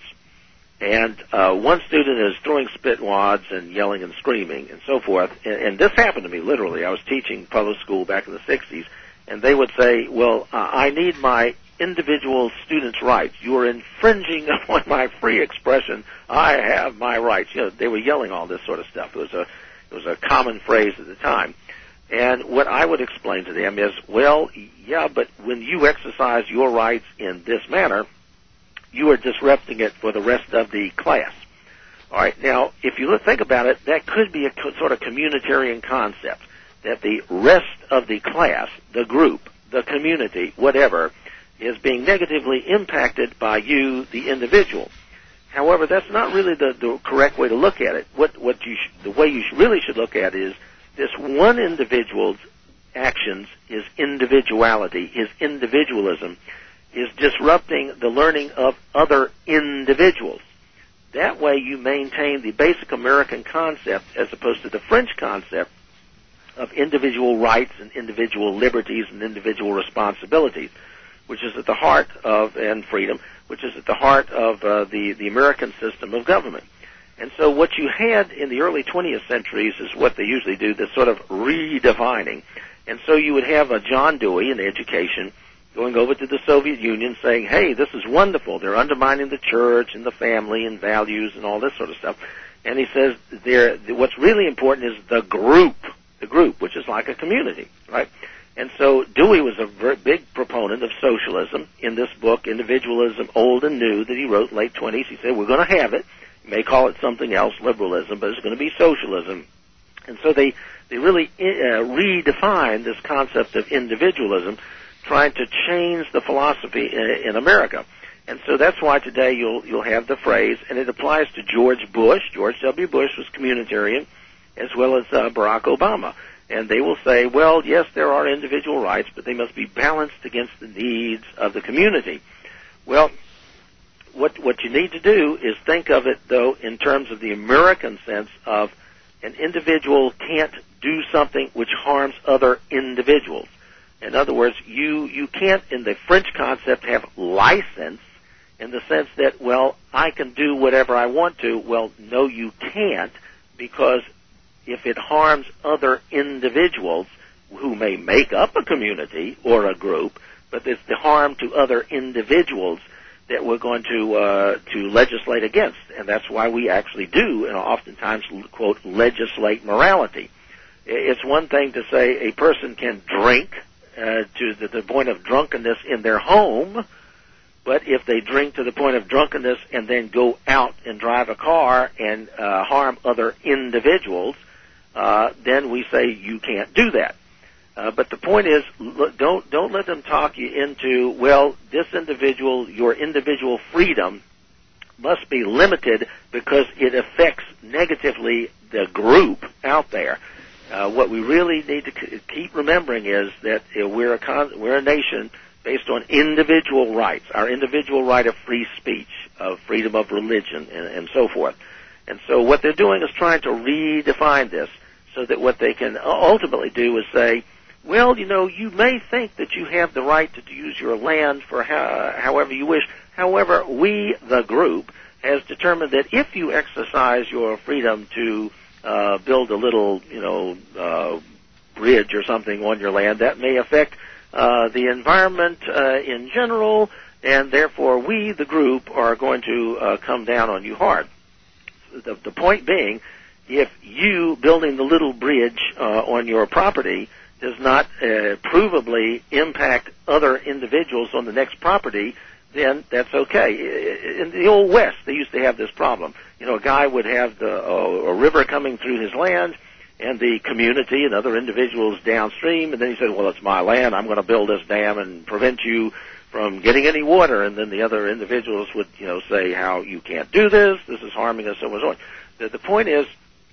and uh, one student is throwing spit wads and yelling and screaming and so forth, and, and this happened to me literally. I was teaching public school back in the sixties, and they would say, well, uh, I need my individual students' rights. You are infringing upon my free expression. I have my rights. You know, they were yelling all this sort of stuff. It was a It was a common phrase at the time. And what I would explain to them is, well, yeah, but when you exercise your rights in this manner, you are disrupting it for the rest of the class. All right, now, if you think about it, that could be a sort of communitarian concept, that the rest of the class, the group, the community, whatever, is being negatively impacted by you, the individual. However, that's not really the, the correct way to look at it. What, what you sh- the way you sh- really should look at it is this one individual's actions, his individuality, his individualism, is disrupting the learning of other individuals. That way you maintain the basic American concept as opposed to the French concept of individual rights and individual liberties and individual responsibilities, which is at the heart of, and freedom, which is at the heart of uh, the, the American system of government. And so what you had in the early twentieth centuries is what they usually do, this sort of redefining. And so you would have a John Dewey in education going over to the Soviet Union saying, hey, this is wonderful. They're undermining the church and the family and values and all this sort of stuff. And he says they're, what's really important is the group, the group, which is like a community, right? And so Dewey was a very big proponent of socialism in this book, Individualism, Old and New, that he wrote in the late twenties. He said, we're going to have it. You may call it something else, liberalism, but it's going to be socialism. And so they, they really uh, redefined this concept of individualism, trying to change the philosophy in, in America. And so that's why today you'll, you'll have the phrase, and it applies to George Bush. George W. Bush was communitarian, as well as uh, Barack Obama. And they will say, well, yes, there are individual rights, but they must be balanced against the needs of the community. Well, what what you need to do is think of it, though, in terms of the American sense of an individual can't do something which harms other individuals. In other words, you, you can't, in the French concept, have license in the sense that, well, I can do whatever I want to. Well, no, you can't, because if it harms other individuals who may make up a community or a group, but it's the harm to other individuals, that we're going to uh, to legislate against, and that's why we actually do, and oftentimes, quote, legislate morality. It's one thing to say a person can drink uh, to the, the point of drunkenness in their home, but if they drink to the point of drunkenness and then go out and drive a car and uh, harm other individuals, uh, then we say you can't do that. Uh, but the point is, look, don't don't let them talk you into, well, this individual, your individual freedom must be limited because it affects negatively the group out there. Uh, what we really need to c- keep remembering is that uh, we're a con- we're a nation based on individual rights, our individual right of free speech, of freedom of religion, and, and so forth. And so what they're doing is trying to redefine this so that what they can ultimately do is say, well, you know, you may think that you have the right to use your land for how, however you wish. However, we, the group, has determined that if you exercise your freedom to uh, build a little, you know, uh, bridge or something on your land, that may affect uh, the environment uh, in general, and therefore we, the group, are going to uh, come down on you hard. The, the point being, if you building the little bridge uh, on your property does not uh, provably impact other individuals on the next property, then that's okay. In the Old West, they used to have this problem. You know, a guy would have the, uh, a river coming through his land, and the community and other individuals downstream, and then he said, well, it's my land, I'm going to build this dam and prevent you from getting any water, and then the other individuals would, you know, say how you can't do this, this is harming us, so on and so on. The, the point is,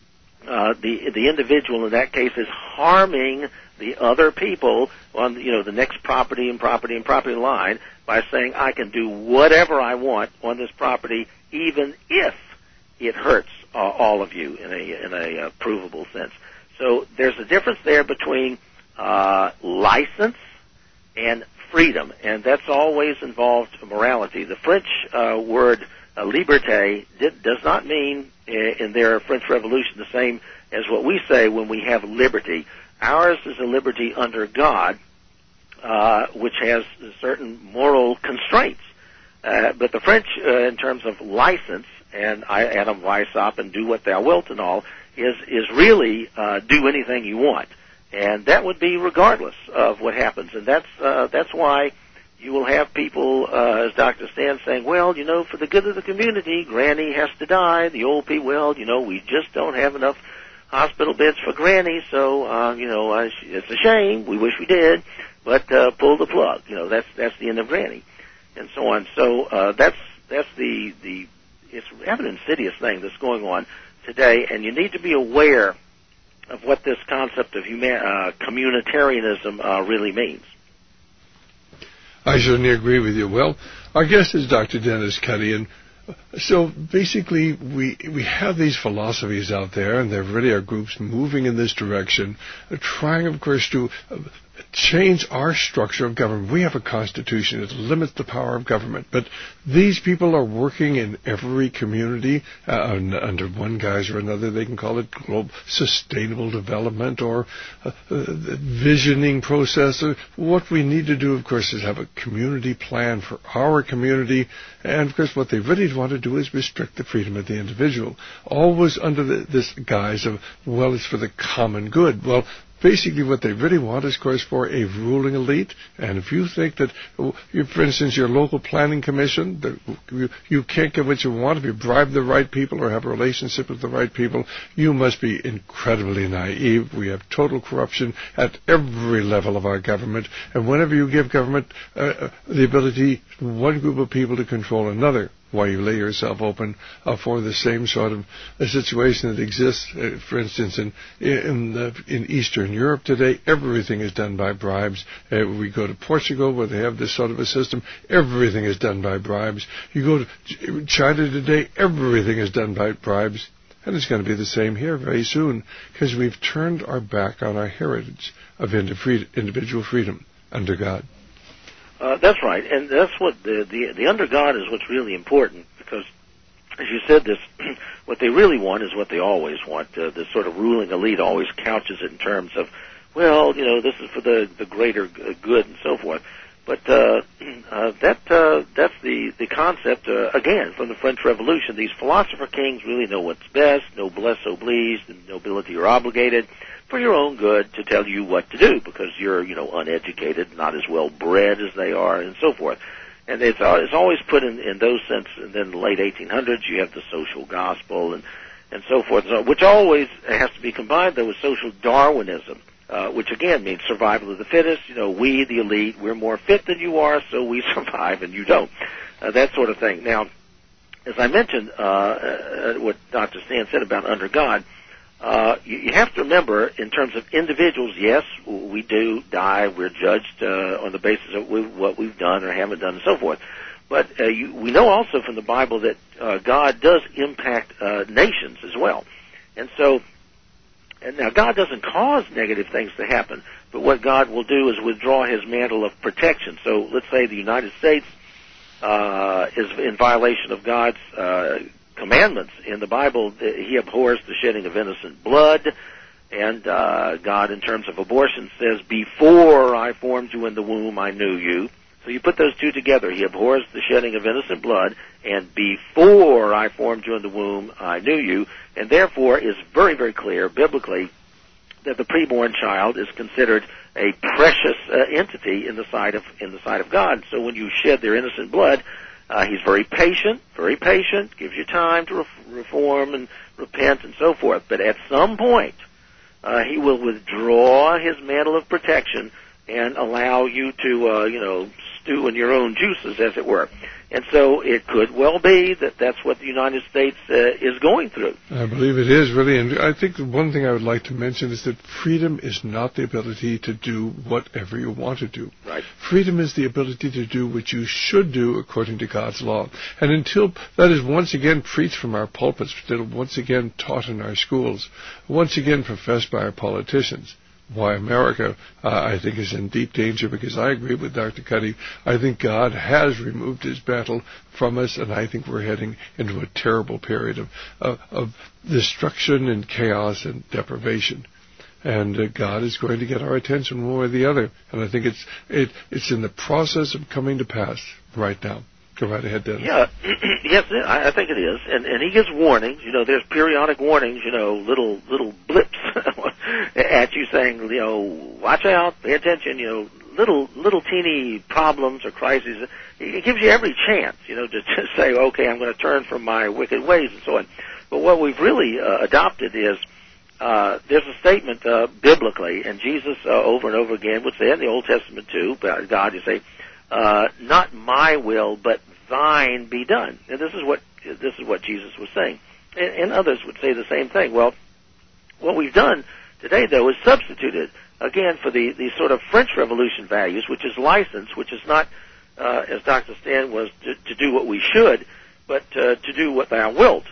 uh, the, the individual in that case is harming the other people on, you know, the next property and property and property line by saying I can do whatever I want on this property, even if it hurts uh, all of you in a in a uh, provable sense. So there's a difference there between uh, license and freedom, and that's always involved morality. The French uh, word uh, liberté did, does not mean uh, in their French Revolution the same as what we say when we have liberty. Ours is a liberty under God, uh, which has certain moral constraints. Uh, but the French, uh, in terms of license, and I, Adam Weishaupt and do what thou wilt and all, is is really uh, do anything you want, and that would be regardless of what happens. And that's uh, that's why you will have people, uh, as Doctor Stan saying, well, you know, for the good of the community, Granny has to die. The old people, well, you know, we just don't have enough hospital beds for Granny, so, uh, you know, uh, it's a shame. We wish we did, but uh, pull the plug. You know, that's that's the end of Granny, and so on. So uh, that's that's the, the it's an insidious thing that's going on today, and you need to be aware of what this concept of human, uh, communitarianism uh, really means. I certainly agree with you. Well, our guest is Doctor Dennis Cuddy, and so basically we we have these philosophies out there, and there really are groups moving in this direction, uh, trying, of course, to uh, change our structure of government. We have a constitution that limits the power of government, but these people are working in every community uh, under one guise or another. They can call it global sustainable development or uh, uh, visioning process. What we need to do, of course, is have a community plan for our community, and of course what they really want to do is restrict the freedom of the individual, always under the, this guise of, well, it's for the common good. Well, basically what they really want is, of course, for a ruling elite. And if you think that, you, for instance, your local planning commission, that you, you can't get what you want if you bribe the right people or have a relationship with the right people, you must be incredibly naive. We have total corruption at every level of our government. And whenever you give government uh, the ability, one group of people to control another, why you lay yourself open uh, for the same sort of a situation that exists, uh, for instance, in in, uh, in Eastern Europe today. Everything is done by bribes. Uh, we go to Portugal, where they have this sort of a system. Everything is done by bribes. You go to China today, everything is done by bribes. And it's going to be the same here very soon, because we've turned our back on our heritage of individual freedom under God. Uh, that's right, and that's what the, the the under God is what's really important, because, as you said, this what they really want is what they always want. Uh, this sort of ruling elite always couches it in terms of, well, you know, this is for the the greater good and so forth. But uh, uh, that uh, that's the the concept uh, again from the French Revolution. These philosopher kings really know what's best. Noblesse oblige, the nobility are obligated for your own good to tell you what to do because you're you know uneducated, not as well bred as they are, and so forth. And it's uh, it's always put in in those sense. And then in the late eighteen hundreds, you have the social gospel and and so forth, which always has to be combined though with social Darwinism. Uh, which again means survival of the fittest. You know, we, the elite, we're more fit than you are, so we survive and you don't. Uh, that sort of thing. Now, as I mentioned, uh, uh, what Doctor Stan said about under God, uh, you, you have to remember, in terms of individuals, yes, we do die. We're judged uh, on the basis of we, what we've done or haven't done and so forth. But uh, you, we know also from the Bible that uh, God does impact uh, nations as well. And so, And now, God doesn't cause negative things to happen, but what God will do is withdraw His mantle of protection. So let's say the United States uh, is in violation of God's uh, commandments. In the Bible, He abhors the shedding of innocent blood, and uh, God, in terms of abortion, says, before I formed you in the womb, I knew you. So you put those two together. He abhors the shedding of innocent blood, and before I formed you in the womb, I knew you, and therefore is very, very clear biblically that the preborn child is considered a precious uh, entity in the sight of in the sight of God. So when you shed their innocent blood, uh, He's very patient, very patient, gives you time to re- reform and repent and so forth. But at some point, uh, He will withdraw His mantle of protection and allow you to, uh, you know, stew in your own juices, as it were. And so it could well be that that's what the United States uh, is going through. I believe it is, really. And I think the one thing I would like to mention is that freedom is not the ability to do whatever you want to do. Right. Freedom is the ability to do what you should do according to God's law. And until that is once again preached from our pulpits, once again taught in our schools, once again professed by our politicians, why America, uh, I think, is in deep danger, because I agree with Doctor Cuddy. I think God has removed His battle from us, and I think we're heading into a terrible period of, of, of destruction and chaos and deprivation. And uh, God is going to get our attention one way or the other. And I think it's it, it's in the process of coming to pass right now. Go right ahead, Dennis. Yeah, yes, I, I think it is, and and He gives warnings. You know, there's periodic warnings. You know, little little blips at you saying, you know, watch out, pay attention. You know, little little teeny problems or crises. It gives you every chance, you know, to, to say, okay, I'm going to turn from my wicked ways and so on. But what we've really uh, adopted is uh, there's a statement uh, biblically, and Jesus uh, over and over again would say in the Old Testament too, God, you say, uh, not my will, but thine be done. And this is what this is what Jesus was saying, and, and others would say the same thing. Well, what we've done today, though, is substituted again for the, the sort of French Revolution values, which is license, which is not, uh, as Doctor Stan was, to, to do what we should, but uh, to do what thou wilt,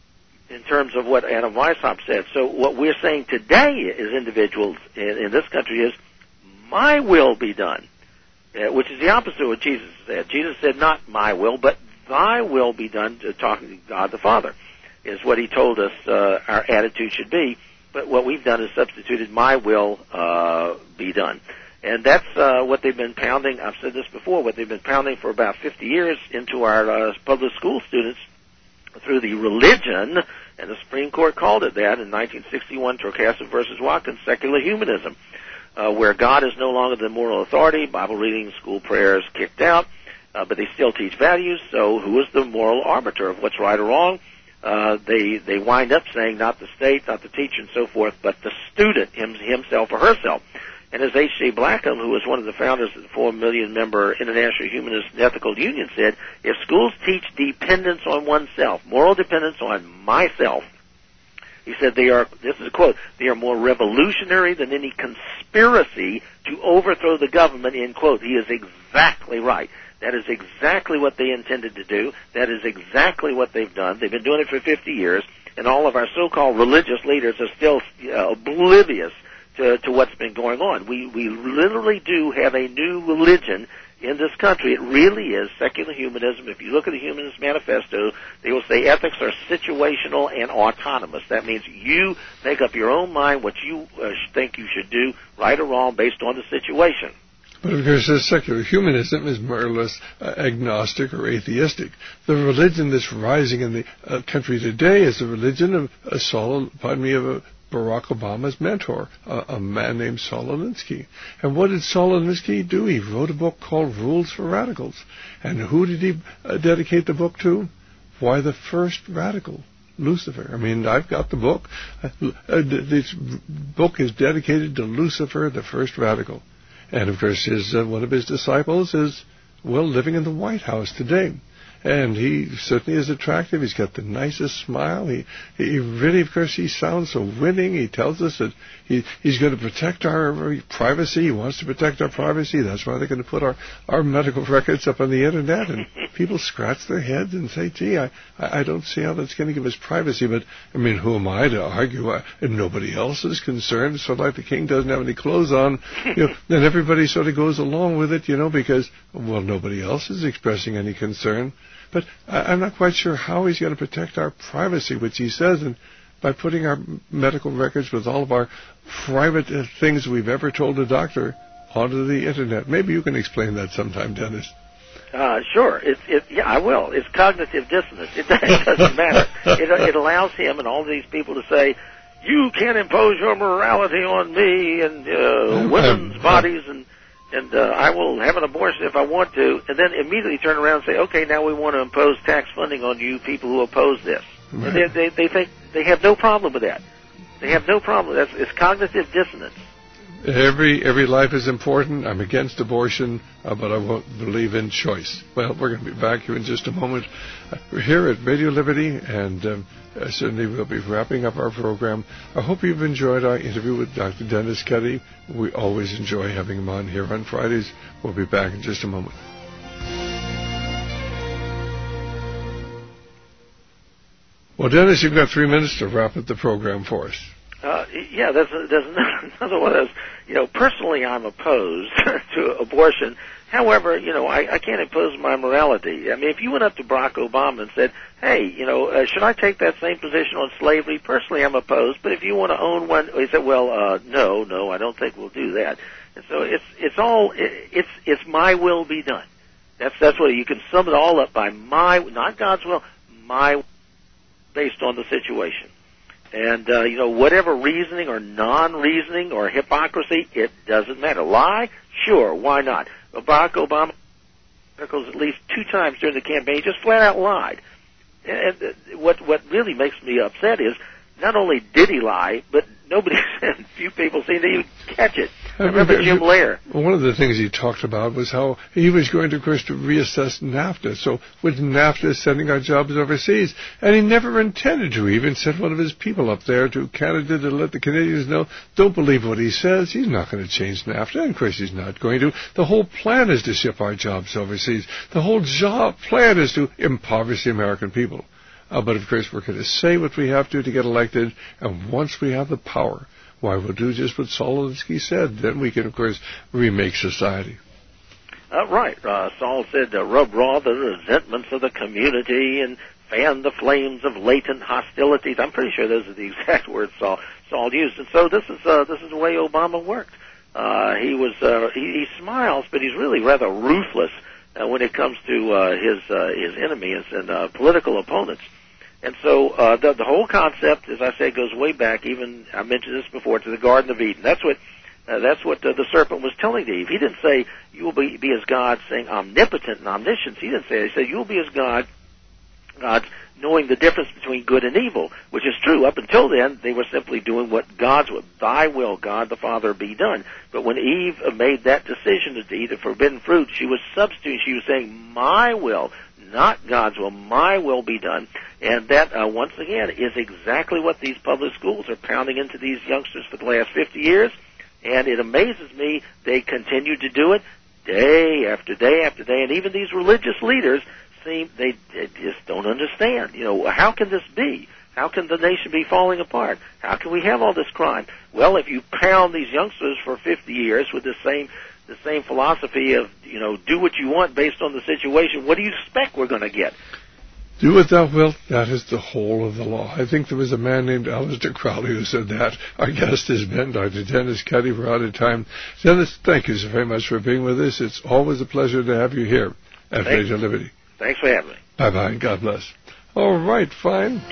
in terms of what Adam Weishaupt said. So what we're saying today as individuals in, in this country is, my will be done. Uh, which is the opposite of what Jesus said. Jesus said, not my will, but thy will be done, to talking to God the Father, is what He told us uh, our attitude should be. But what we've done is substituted my will uh, be done. And that's uh, what they've been pounding, I've said this before, what they've been pounding for about fifty years into our uh, public school students through the religion, and the Supreme Court called it that in nineteen sixty-one, Torcaster versus Watkins, secular humanism. Uh, where God is no longer the moral authority, Bible reading, school prayers kicked out, uh, but they still teach values, so who is the moral arbiter of what's right or wrong? Uh, they they wind up saying not the state, not the teacher, and so forth, but the student, him, himself or herself. And as H J Blackham, who was one of the founders of the four million member International Humanist and Ethical Union, said, if schools teach dependence on oneself, moral dependence on myself, he said they are, this is a quote, they are more revolutionary than any conspiracy to overthrow the government, end quote. He is exactly right. That is exactly what they intended to do. That is exactly what they've done. They've been doing it for fifty years, and all of our so-called religious leaders are still uh, oblivious to, to what's been going on. We, we literally do have a new religion in this country. It really is secular humanism. If you look at the Humanist Manifesto, they will say ethics are situational and autonomous. That means you make up your own mind what you uh, think you should do, right or wrong, based on the situation. But of course, this secular humanism is more or less uh, agnostic or atheistic. The religion that's rising in the uh, country today is the religion of uh, Saul, pardon me, of uh, Barack Obama's mentor, uh, a man named Saul Alinsky. And what did Saul Alinsky do? He wrote a book called Rules for Radicals. And who did he uh, dedicate the book to? Why, the first radical, Lucifer. I mean, I've got the book. Uh, this book is dedicated to Lucifer, the first radical. And, of course, his, uh, one of his disciples is, well, living in the White House today. And he certainly is attractive. He's got the nicest smile. He, he really, of course, he sounds so winning. He tells us that he, he's going to protect our privacy. He wants to protect our privacy. That's why they're going to put our, our medical records up on the Internet. And people scratch their heads and say, gee, I, I don't see how that's going to give us privacy. But, I mean, who am I to argue? I, and nobody else is concerned. So like the king doesn't have any clothes on, you know, then everybody sort of goes along with it, you know, because, well, nobody else is expressing any concern. But I'm not quite sure how he's going to protect our privacy, which he says, and by putting our medical records with all of our private uh, things we've ever told a doctor onto the Internet. Maybe you can explain that sometime, Dennis. Uh, sure. It's, it, yeah, I will. It's cognitive dissonance. It, it doesn't matter. It, it allows him and all these people to say, you can't impose your morality on me and uh, women's um, bodies and... and uh, I will have an abortion if I want to, and then immediately turn around and say, okay, now we want to impose tax funding on you people who oppose this. Right. And they, they, they think they have no problem with that. They have no problem. That's, it's cognitive dissonance. Every every life is important. I'm against abortion, uh, but I won't believe in choice. Well, we're going to be back here in just a moment. Uh, we're here at Radio Liberty, and um, uh, certainly we'll be wrapping up our program. I hope you've enjoyed our interview with Doctor Dennis Ketty. We always enjoy having him on here on Fridays. We'll be back in just a moment. Well, Dennis, you've got three minutes to wrap up the program for us. Uh, yeah, there's, there's another one of those, you know, personally I'm opposed to abortion. However, you know, I, I can't impose my morality. I mean, if you went up to Barack Obama and said, hey, you know, uh, should I take that same position on slavery? Personally, I'm opposed, but if you want to own one, he said, well, uh, no, no, I don't think we'll do that. And so it's, it's all, it, it's, it's my will be done. That's, that's what you can sum it all up by my, not God's will, my, based on the situation. And, uh, you know, whatever reasoning or non-reasoning or hypocrisy, it doesn't matter. Lie? Sure, why not? Barack Obama articles at least two times during the campaign, he just flat out lied. And what what really makes me upset is not only did he lie, but nobody, few people seem to even catch it. I remember Jim Lair. One of the things he talked about was how he was going to, of course, to reassess NAFTA. So with NAFTA sending our jobs overseas, and he never intended to. He even sent one of his people up there to Canada to let the Canadians know, don't believe what he says. He's not going to change NAFTA. And of course, he's not going to. The whole plan is to ship our jobs overseas. The whole job plan is to impoverish the American people. Uh, but, of course, we're going to say what we have to to get elected, and once we have the power, why, we'll do just what Saul Alinsky said. Then we can, of course, remake society. Uh, right. Uh, Saul said, uh, rub raw the resentments of the community and fan the flames of latent hostilities. I'm pretty sure those are the exact words Saul, Saul used. And so this is uh, this is the way Obama worked. Uh, he was uh, he, he smiles, but he's really rather ruthless uh, when it comes to uh, his uh, his enemies and uh, political opponents. And so uh, the, the whole concept, as I say, goes way back. Even I mentioned this before, to the Garden of Eden. That's what uh, that's what uh, the serpent was telling Eve. He didn't say you will be, be as God, saying omnipotent and omniscience. He didn't say that. He said you will be as God, God knowing the difference between good and evil, which is true. Up until then, they were simply doing what God's will, Thy will, God the Father, be done. But when Eve made that decision to eat the forbidden fruit, she was substituting. She was saying, my will, not God's will, my will be done. And that, uh, once again, is exactly what these public schools are pounding into these youngsters for the last fifty years. And it amazes me they continue to do it day after day after day. And even these religious leaders seem, they, they just don't understand. You know, how can this be? How can the nation be falling apart? How can we have all this crime? Well, if you pound these youngsters for fifty years with the same the same philosophy of, you know, do what you want based on the situation, what do you expect we're going to get? Do what thou wilt, that is the whole of the law. I think there was a man named Aleister Crowley who said that. Our guest has been Doctor Dennis Cuddy. We're out of time. Dennis, thank you so very much for being with us. It's always a pleasure to have you here at Radio Liberty. Thanks for having me. Bye-bye. God bless. All right, fine.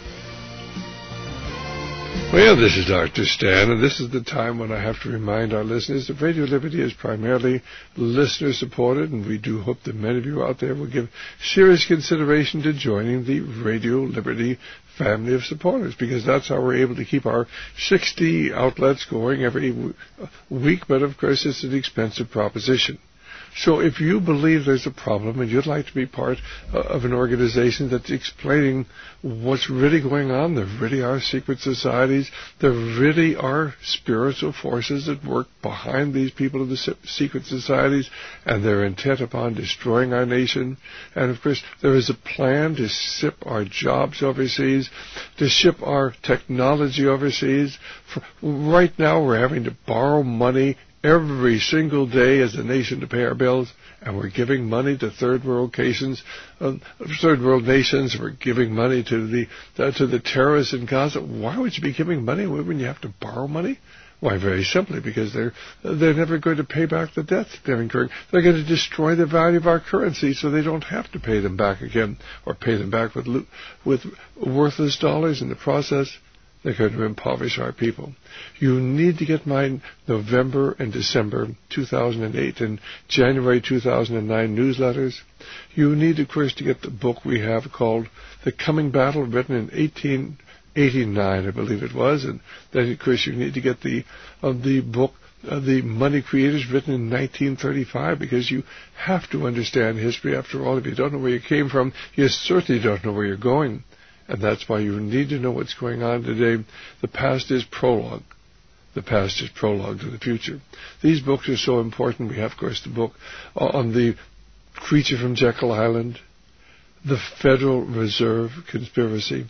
Well, this is Doctor Stan, and this is the time when I have to remind our listeners that Radio Liberty is primarily listener-supported, and we do hope that many of you out there will give serious consideration to joining the Radio Liberty family of supporters, because that's how we're able to keep our sixty outlets going every week, but of course it's an expensive proposition. So if you believe there's a problem and you'd like to be part uh, of an organization that's explaining what's really going on, there really are secret societies, there really are spiritual forces that work behind these people of the se- secret societies, and they're intent upon destroying our nation. And of course, there is a plan to ship our jobs overseas, to ship our technology overseas. For right now, we're having to borrow money every single day as a nation to pay our bills, and we're giving money to third world nations. Uh, third world nations. We're giving money to the uh, to the terrorists in Gaza. Why would you be giving money when you have to borrow money? Why, very simply, because they're they're never going to pay back the debts they're incurring. They're going to destroy the value of our currency, so they don't have to pay them back again, or pay them back with with worthless dollars in the process. They're going to impoverish our people. You need to get my November and December two thousand eight and January two thousand nine newsletters. You need, of course, to get the book we have called The Coming Battle, written in eighteen eighty-nine, I believe it was. And then, of course, you need to get the uh, the book, uh, The Money Creators, written in nineteen thirty-five, because you have to understand history. After all, if you don't know where you came from, you certainly don't know where you're going. And that's why you need to know what's going on today. The past is prologue. The past is prologue to the future. These books are so important. We have, of course, the book on the creature from Jekyll Island, the Federal Reserve conspiracy,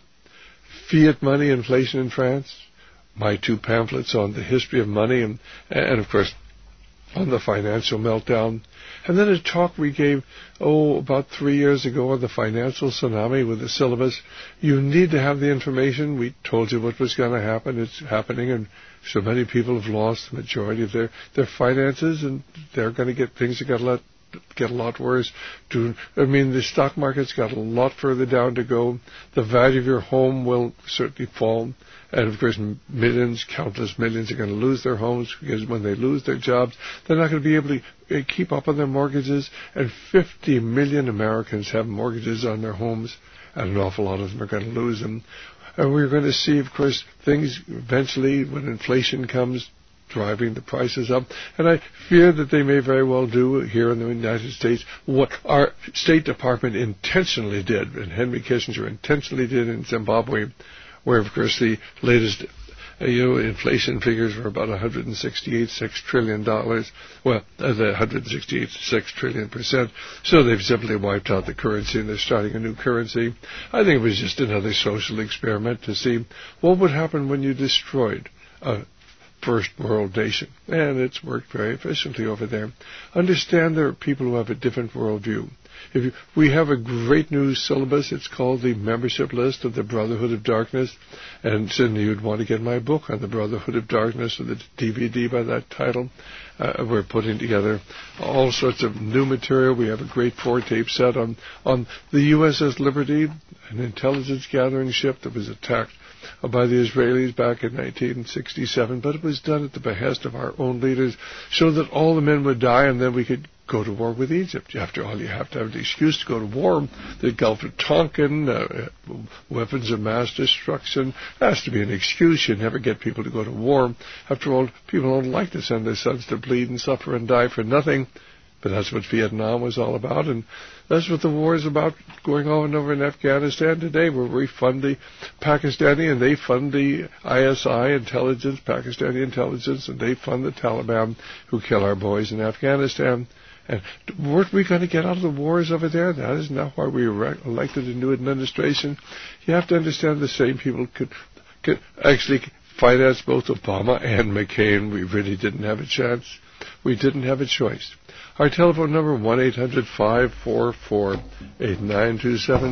fiat money, inflation in France, my two pamphlets on the history of money, and, and of course, on the financial meltdown. And then a talk we gave, oh, about three years ago on the financial tsunami with the syllabus. You need to have the information. We told you what was going to happen. It's happening, and so many people have lost the majority of their, their finances, and they're going to get things that got a lot, get a lot worse. To, I mean, the stock market's got a lot further down to go. The value of your home will certainly fall. And, of course, millions, countless millions are going to lose their homes, because when they lose their jobs, they're not going to be able to keep up on their mortgages. And fifty million Americans have mortgages on their homes, and an awful lot of them are going to lose them. And we're going to see, of course, things eventually, when inflation comes, driving the prices up. And I fear that they may very well do here in the United States what our State Department intentionally did, and Henry Kissinger intentionally did in Zimbabwe, where, of course, the latest uh, you know, inflation figures were about one hundred sixty-eight point six trillion dollars. Well, uh, the one hundred sixty-eight point six trillion percent. So they've simply wiped out the currency, and they're starting a new currency. I think it was just another social experiment to see what would happen when you destroyed a first world nation. And it's worked very efficiently over there. Understand there are people who have a different worldview. If you, we have a great new syllabus. It's called the Membership List of the Brotherhood of Darkness. And certainly you'd want to get my book on the Brotherhood of Darkness, or the D V D by that title. Uh, we're putting together all sorts of new material. We have a great four-tape set on, on the U S S Liberty, an intelligence gathering ship that was attacked by the Israelis back in nineteen sixty-seven, but it was done at the behest of our own leaders, so that all the men would die, and then we could go to war with Egypt. After all, you have to have an excuse to go to war. The Gulf of Tonkin, uh, weapons of mass destruction, has to be an excuse. You never get people to go to war. After all, people don't like to send their sons to bleed and suffer and die for nothing. But that's what Vietnam was all about, and that's what the war is about going on over in Afghanistan today, where we fund the Pakistani and they fund the I S I intelligence, Pakistani intelligence, and they fund the Taliban who kill our boys in Afghanistan. And weren't we going to get out of the wars over there? That is not why we elected a new administration. You have to understand the same people could, could actually finance both Obama and McCain. We really didn't have a chance. We didn't have a choice. Our telephone number, one eight hundred five four four eight nine two seven,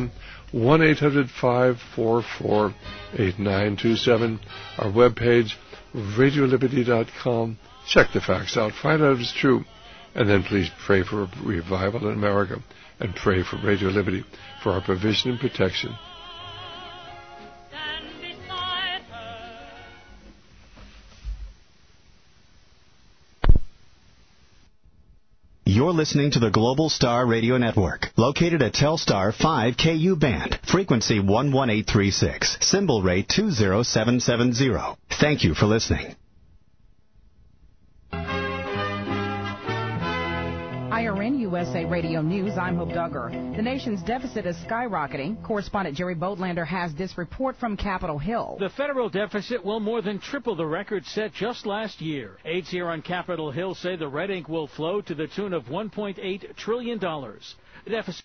one eight hundred five four four eight nine two seven. Our webpage, radio liberty dot com. Check the facts out. Find out if it's true. And then please pray for a revival in America. And pray for Radio Liberty for our provision and protection. You're listening to the Global Star Radio Network, located at Telstar five K U band, frequency one one eight three six, symbol rate two zero seven seven zero. Thank you for listening. I R N U S A Radio News, I'm Hope Duggar. The nation's deficit is skyrocketing. Correspondent Jerry Bodlander has this report from Capitol Hill. The federal deficit will more than triple the record set just last year. Aides here on Capitol Hill say the red ink will flow to the tune of one point eight trillion dollars. The deficit